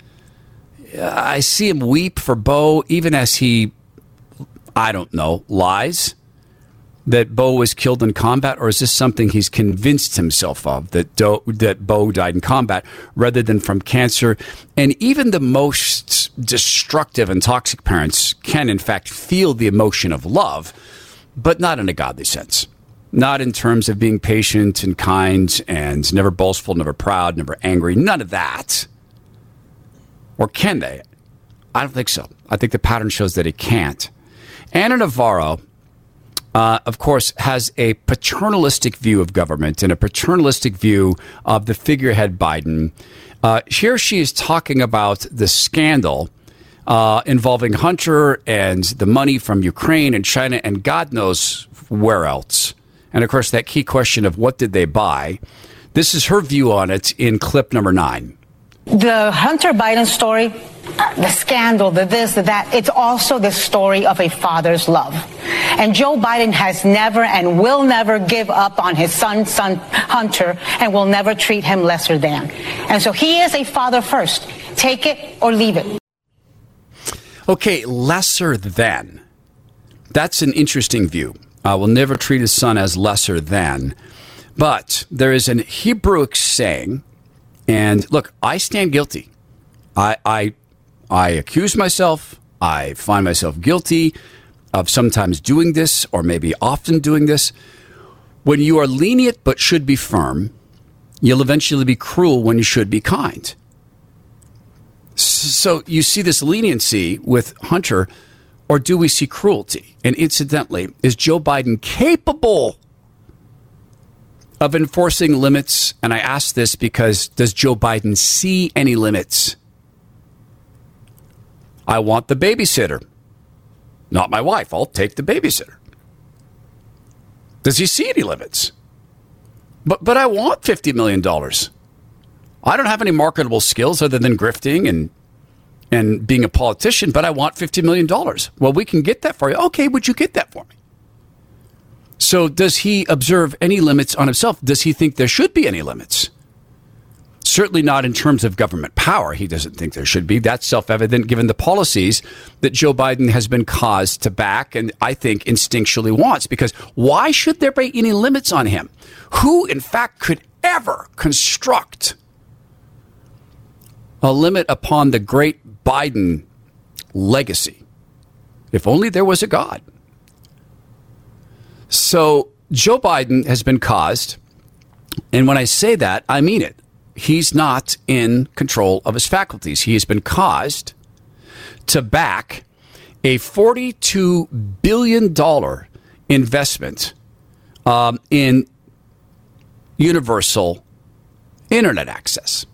I see him weep for Beau, even as he, I don't know, lies that Beau was killed in combat, or is this something he's convinced himself of, that Beau died in combat rather than from cancer? And even the most destructive and toxic parents can, in fact, feel the emotion of love, but not in a godly sense. Not in terms of being patient and kind and never boastful, never proud, never angry. None of that. Or can they? I don't think so. I think the pattern shows that it can't. Anna Navarro, of course, has a paternalistic view of government and a paternalistic view of the figurehead Biden. Here she is talking about the scandal involving Hunter and the money from Ukraine and China and God knows where else. And, of course, that key question of what did they buy. This is her view on it in clip number 9. The Hunter Biden story, the scandal, the this, the that, it's also the story of a father's love. And Joe Biden has never and will never give up on his son Hunter, and will never treat him lesser than. And so he is a father first. Take it or leave it. Okay, lesser than. That's an interesting view. Will never treat his son as lesser than. But there is an Hebrew saying, and look, I stand guilty. I accuse myself. I find myself guilty of sometimes doing this, or maybe often doing this. When you are lenient but should be firm, you'll eventually be cruel when you should be kind. So you see this leniency with Hunter, or do we see cruelty? And incidentally, is Joe Biden capable of enforcing limits? And I ask this because does Joe Biden see any limits? I want the babysitter. Not my wife. I'll take the babysitter. Does he see any limits? But I want $50 million. I don't have any marketable skills other than grifting and being a politician, but I want $50 million. Well, we can get that for you. Okay, would you get that for me? So does he observe any limits on himself? Does he think there should be any limits? Certainly not in terms of government power. He doesn't think there should be. That's self-evident given the policies that Joe Biden has been caused to back and I think instinctually wants. Because why should there be any limits on him? Who, in fact, could ever construct a limit upon the great Biden legacy? If only there was a God. So Joe Biden has been caused, and when I say that, I mean it. He's not in control of his faculties. He has been caused to back a $42 billion investment in universal internet access.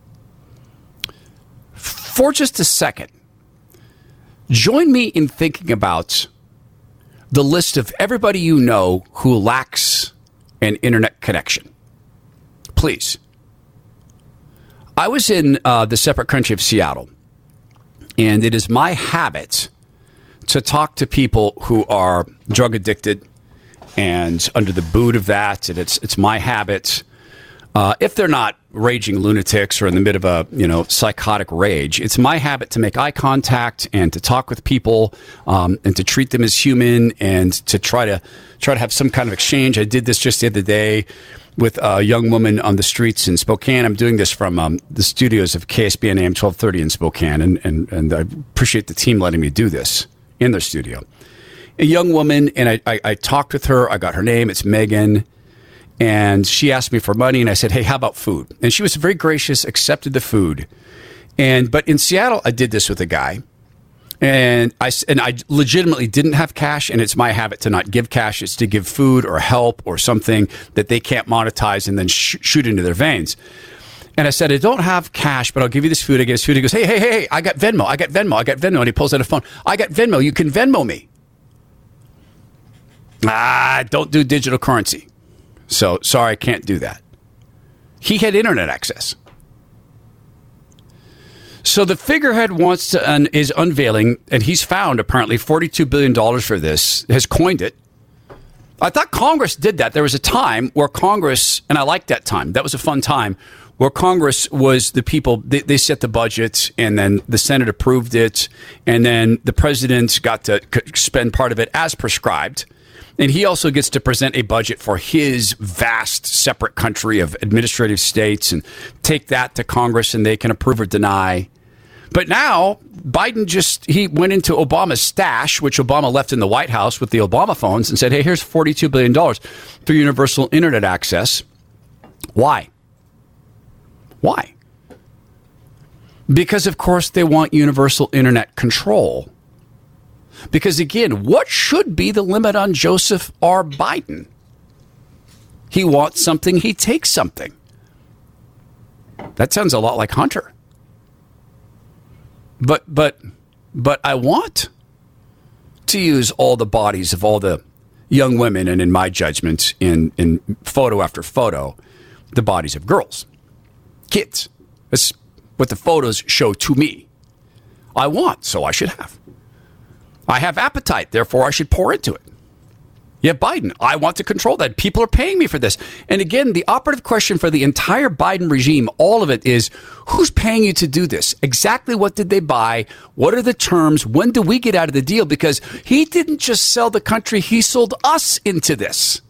For just a second, join me in thinking about the list of everybody you know who lacks an internet connection. Please. I was in the separate country of Seattle, and it is my habit to talk to people who are drug addicted and under the boot of that. And it's my habit, if they're not raging lunatics or in the middle of a psychotic rage, it's my habit to make eye contact and to talk with people and to treat them as human and to try to have some kind of exchange. I did this just the other day with a young woman on the streets in Spokane. I'm doing this from the studios of KSBN AM 1230 in Spokane, and I appreciate the team letting me do this in their studio. A young woman, and I talked with her. I got her name. It's Megan. And she asked me for money, and I said, hey, how about food? And she was very gracious, accepted the food. But in Seattle, I did this with a guy. And I legitimately didn't have cash, and it's my habit to not give cash. It's to give food or help or something that they can't monetize and then shoot into their veins. And I said, I don't have cash, but I'll give you this food. I get his food. He goes, hey, I got Venmo. And he pulls out a phone. I got Venmo. You can Venmo me. Don't do digital currency. So, sorry, I can't do that. He had internet access. So the figurehead wants to and is unveiling, and he's found apparently $42 billion for this, has coined it. I thought Congress did that. There was a time where Congress, and I liked that time. That was a fun time, where Congress was the people, they set the budget, and then the Senate approved it, and then the president got to spend part of it as prescribed. And he also gets to present a budget for his vast separate country of administrative states and take that to Congress and they can approve or deny. But now Biden he went into Obama's stash, which Obama left in the White House with the Obama phones, and said, hey, here's $42 billion for universal internet access. Why? Why? Because, of course, they want universal internet control. Because, again, what should be the limit on Joseph R. Biden? He wants something, he takes something. That sounds a lot like Hunter. But I want to use all the bodies of all the young women, and in my judgment, in photo after photo, the bodies of girls, kids. That's what the photos show to me. I want, so I should have. I have appetite, therefore I should pour into it. Yeah, Biden, I want to control that. People are paying me for this. And again, the operative question for the entire Biden regime, all of it is, who's paying you to do this? Exactly what did they buy? What are the terms? When do we get out of the deal? Because he didn't just sell the country, he sold us into this.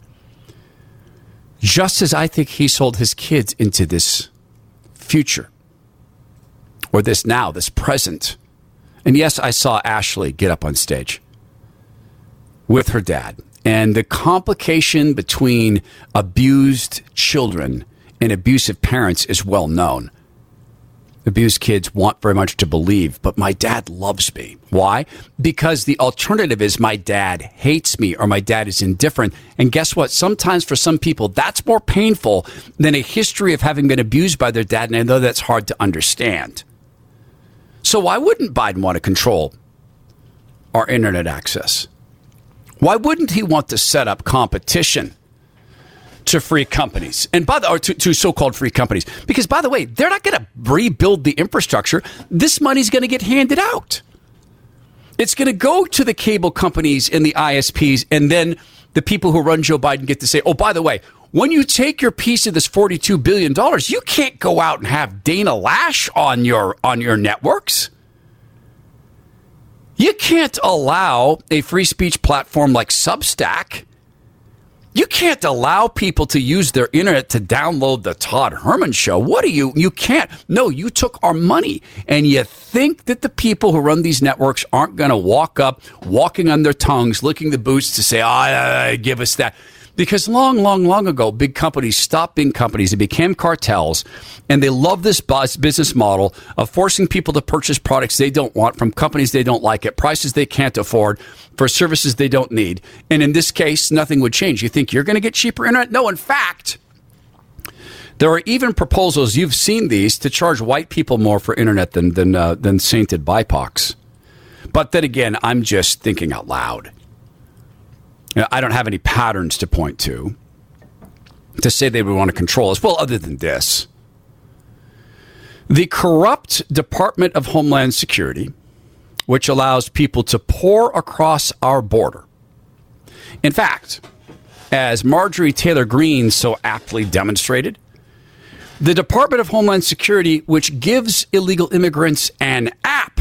Just as I think he sold his kids into this future. Or this now, this present. And yes, I saw Ashley get up on stage with her dad. And the complication between abused children and abusive parents is well known. Abused kids want very much to believe, but my dad loves me. Why? Because the alternative is my dad hates me or my dad is indifferent. And guess what? Sometimes for some people, that's more painful than a history of having been abused by their dad. And I know that's hard to understand. So why wouldn't Biden want to control our internet access? Why wouldn't he want to set up competition to free companies or to so-called free companies? Because, by the way, they're not going to rebuild the infrastructure. This money's going to get handed out. It's going to go to the cable companies and the ISPs, and then the people who run Joe Biden get to say, oh, by the way, when you take your piece of this $42 billion, you can't go out and have Dana Lash on your networks. You can't allow a free speech platform like Substack. You can't allow people to use their internet to download the Todd Herman Show. What are you can't. No, you took our money. And you think that the people who run these networks aren't going to walk up, walking on their tongues, licking the boots to say, give us that. Because long ago, big companies stopped being companies. They became cartels, and they love this business model of forcing people to purchase products they don't want from companies they don't like at prices they can't afford for services they don't need. And in this case, nothing would change. You think you're going to get cheaper internet? No, in fact, there are even proposals, you've seen these, to charge white people more for internet than sainted BIPOCs. But then again, I'm just thinking out loud. I don't have any patterns to point to say they would want to control us. Well, other than this, the corrupt Department of Homeland Security, which allows people to pour across our border. In fact, as Marjorie Taylor Greene so aptly demonstrated, the Department of Homeland Security, which gives illegal immigrants an app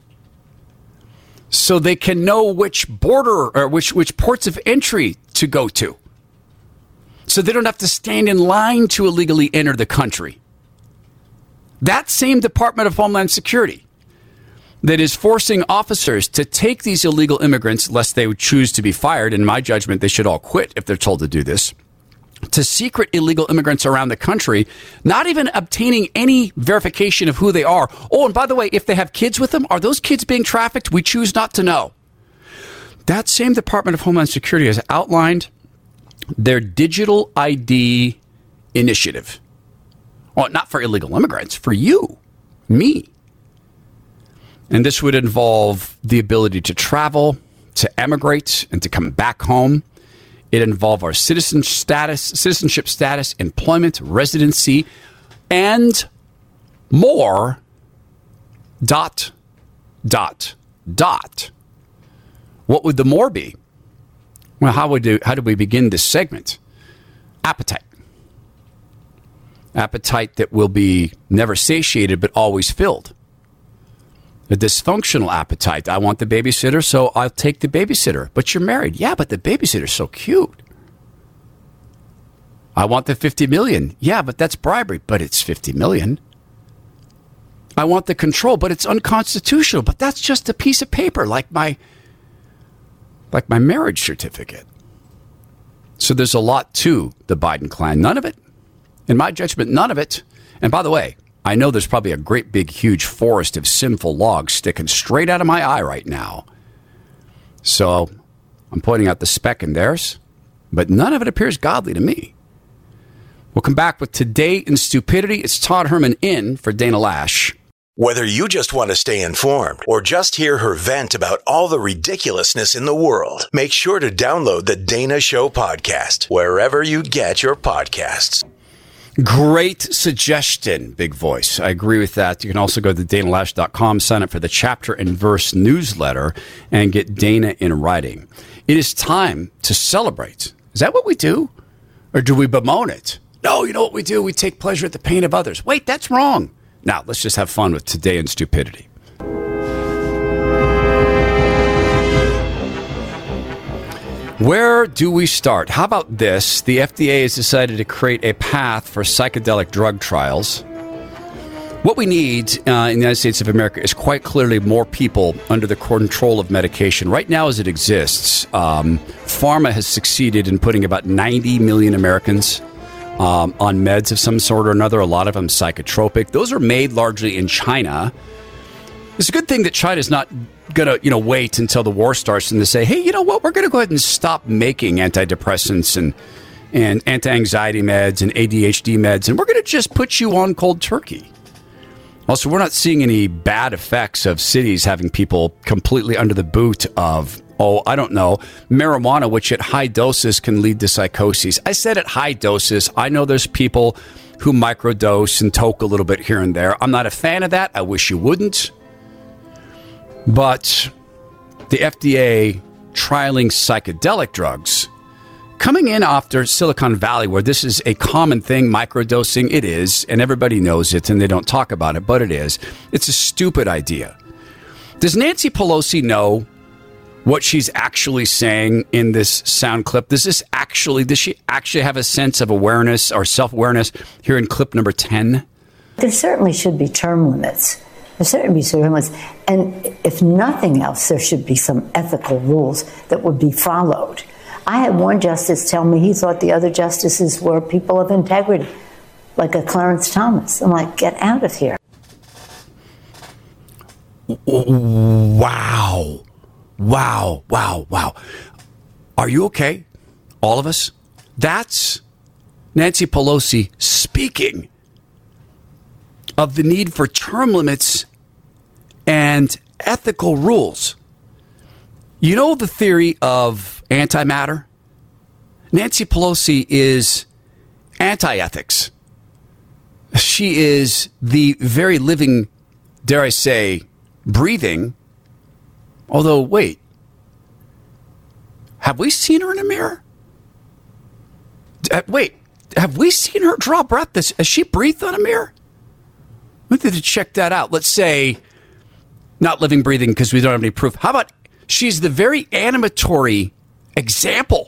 so they can know which border or which ports of entry to go to. So they don't have to stand in line to illegally enter the country. That same Department of Homeland Security that is forcing officers to take these illegal immigrants, lest they would choose to be fired, in my judgment, they should all quit if they're told to do this, to secret illegal immigrants around the country, not even obtaining any verification of who they are. Oh, and by the way, if they have kids with them, are those kids being trafficked? We choose not to know. That same Department of Homeland Security has outlined their digital ID initiative. Well, not for illegal immigrants, for you, me. And this would involve the ability to travel, to emigrate, and to come back home. It involves our citizenship status, employment, residency, and more. ... What would the more be? Well, how do we begin this segment? Appetite. Appetite that will be never satiated but always filled. A dysfunctional appetite. I want the babysitter, so I'll take the babysitter. But you're married. Yeah, but the babysitter's so cute. I want the $50 million. Yeah, but that's bribery. But it's $50 million. I want the control, but it's unconstitutional. But that's just a piece of paper, like my marriage certificate. So there's a lot to the Biden clan. None of it, in my judgment, none of it. And by the way, I know there's probably a great big huge forest of sinful logs sticking straight out of my eye right now. So I'm pointing out the speck in theirs, but none of it appears godly to me. We'll come back with Today in Stupidity. It's Todd Herman in for Dana Lash. Whether you just want to stay informed or just hear her vent about all the ridiculousness in the world, make sure to download the Dana Show podcast wherever you get your podcasts. Great suggestion, Big Voice. I agree with that. You can also go to danalash.com, sign up for the Chapter and Verse newsletter, and get Dana in writing. It is time to celebrate. Is that what we do? Or do we bemoan it? No, you know what we do? We take pleasure at the pain of others. Wait, that's wrong. Now, let's just have fun with Today in Stupidity. Where do we start? How about this? The FDA has decided to create a path for psychedelic drug trials. What we need in the United States of America is quite clearly more people under the control of medication. Right now, as it exists, pharma has succeeded in putting about 90 million Americans on meds of some sort or another, a lot of them psychotropic. Those are made largely in China. It's a good thing that China's not going to, wait until the war starts and to say, hey, you know what, we're going to go ahead and stop making antidepressants and anti-anxiety meds and ADHD meds, and we're going to just put you on cold turkey. Also, we're not seeing any bad effects of cities having people completely under the boot of, marijuana, which at high doses can lead to psychosis. I said at high doses. I know there's people who microdose and toke a little bit here and there. I'm not a fan of that. I wish you wouldn't. But the FDA trialing psychedelic drugs coming in after Silicon Valley, where this is a common thing, microdosing, it is, and everybody knows it, and they don't talk about it, but it is. It's a stupid idea. Does Nancy Pelosi know what she's actually saying in this sound clip? Does she actually have a sense of awareness or self-awareness here in clip number 10? There certainly should be term limits. There certainly should be term limits. And if nothing else, there should be some ethical rules that would be followed. I had one justice tell me he thought the other justices were people of integrity, like a Clarence Thomas. I'm like, get out of here. Wow. Are you okay? All of us? That's Nancy Pelosi speaking of the need for term limits and ethical rules. You know the theory of antimatter? Nancy Pelosi is anti-ethics. She is the very living, dare I say, breathing. Although, wait, have we seen her in a mirror? Wait, have we seen her draw breath? Has she breathed on a mirror? We need to check that out. Let's say not living, breathing, because we don't have any proof. How about she's the very animatory example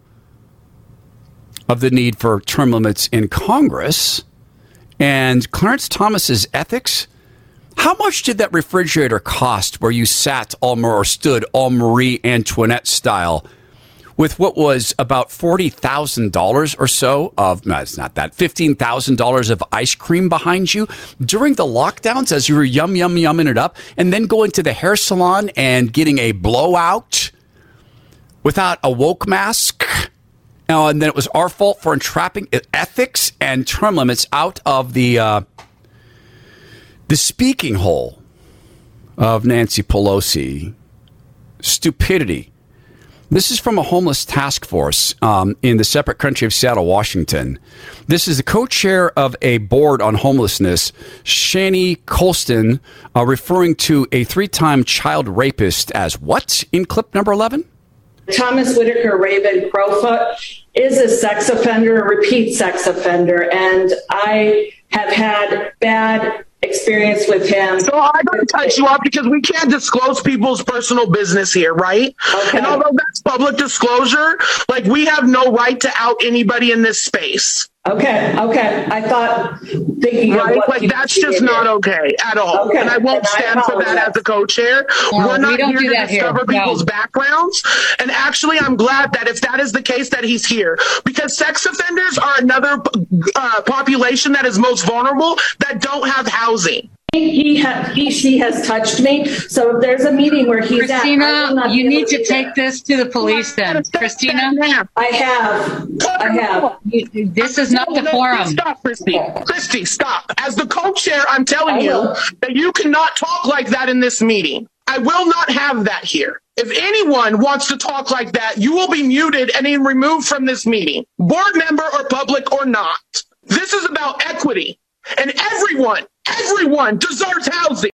of the need for term limits in Congress, and Clarence Thomas's ethics. How much did that refrigerator cost where you sat or stood all Marie Antoinette style with what was about $40,000 or so of, no, it's not that, $15,000 of ice cream behind you during the lockdowns as you were yumming it up, and then going to the hair salon and getting a blowout without a woke mask? And then it was our fault for entrapping ethics and term limits out of the speaking hole of Nancy Pelosi. Stupidity. This is from a homeless task force in the separate country of Seattle, Washington. This is the co-chair of a board on homelessness, Shani Colston, referring to a 3-time child rapist as what in clip number 11? Thomas Whitaker Raven Crowfoot is a sex offender, a repeat sex offender, and I have had bad experience with him. So I don't cut you off because we can't disclose people's personal business here, right? Okay. And although that's public disclosure, like, we have no right to out anybody in this space. Okay. I thought thinking right, like that's just not okay at all. Okay. And I won't stand for that as a co-chair. No, we're not here to discover people's backgrounds. And actually, I'm glad that if that is the case, that he's here, because sex offenders are another population that is most vulnerable that don't have housing. She has touched me. So if there's a meeting where he's Christina, you need to take this to the police then. Christina? I have. This is not the forum. Stop, Christy, stop. As the co-chair, I'm telling you that you cannot talk like that in this meeting. I will not have that here. If anyone wants to talk like that, you will be muted and removed from this meeting, board member or public or not. This is about equity. And everyone deserves housing.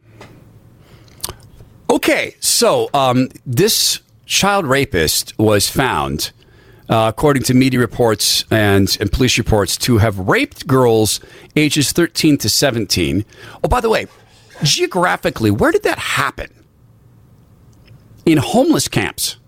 Okay, so this child rapist was found, according to media reports and police reports, to have raped girls ages 13 to 17. Oh, by the way, geographically, where did that happen? In homeless camps.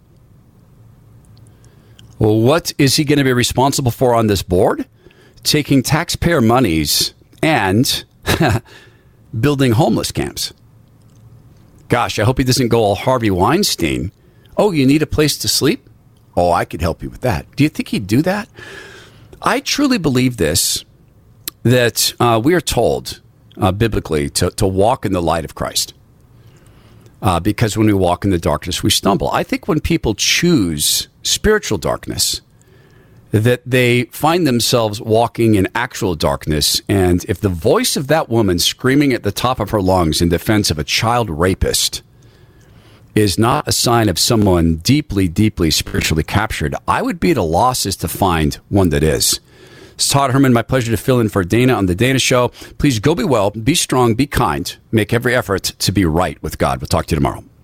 Well, what is he going to be responsible for on this board? Taking taxpayer monies and building homeless camps. Gosh, I hope he doesn't go all Harvey Weinstein. Oh, you need a place to sleep? Oh, I could help you with that. Do you think he'd do that? I truly believe this, that we are told biblically to walk in the light of Christ. Because when we walk in the darkness, we stumble. I think when people choose spiritual darkness, that they find themselves walking in actual darkness. And if the voice of that woman screaming at the top of her lungs in defense of a child rapist is not a sign of someone deeply, deeply spiritually captured, I would be at a loss as to find one that is. It's Todd Herman. My pleasure to fill in for Dana on The Dana Show. Please go be well, be strong, be kind, make every effort to be right with God. We'll talk to you tomorrow.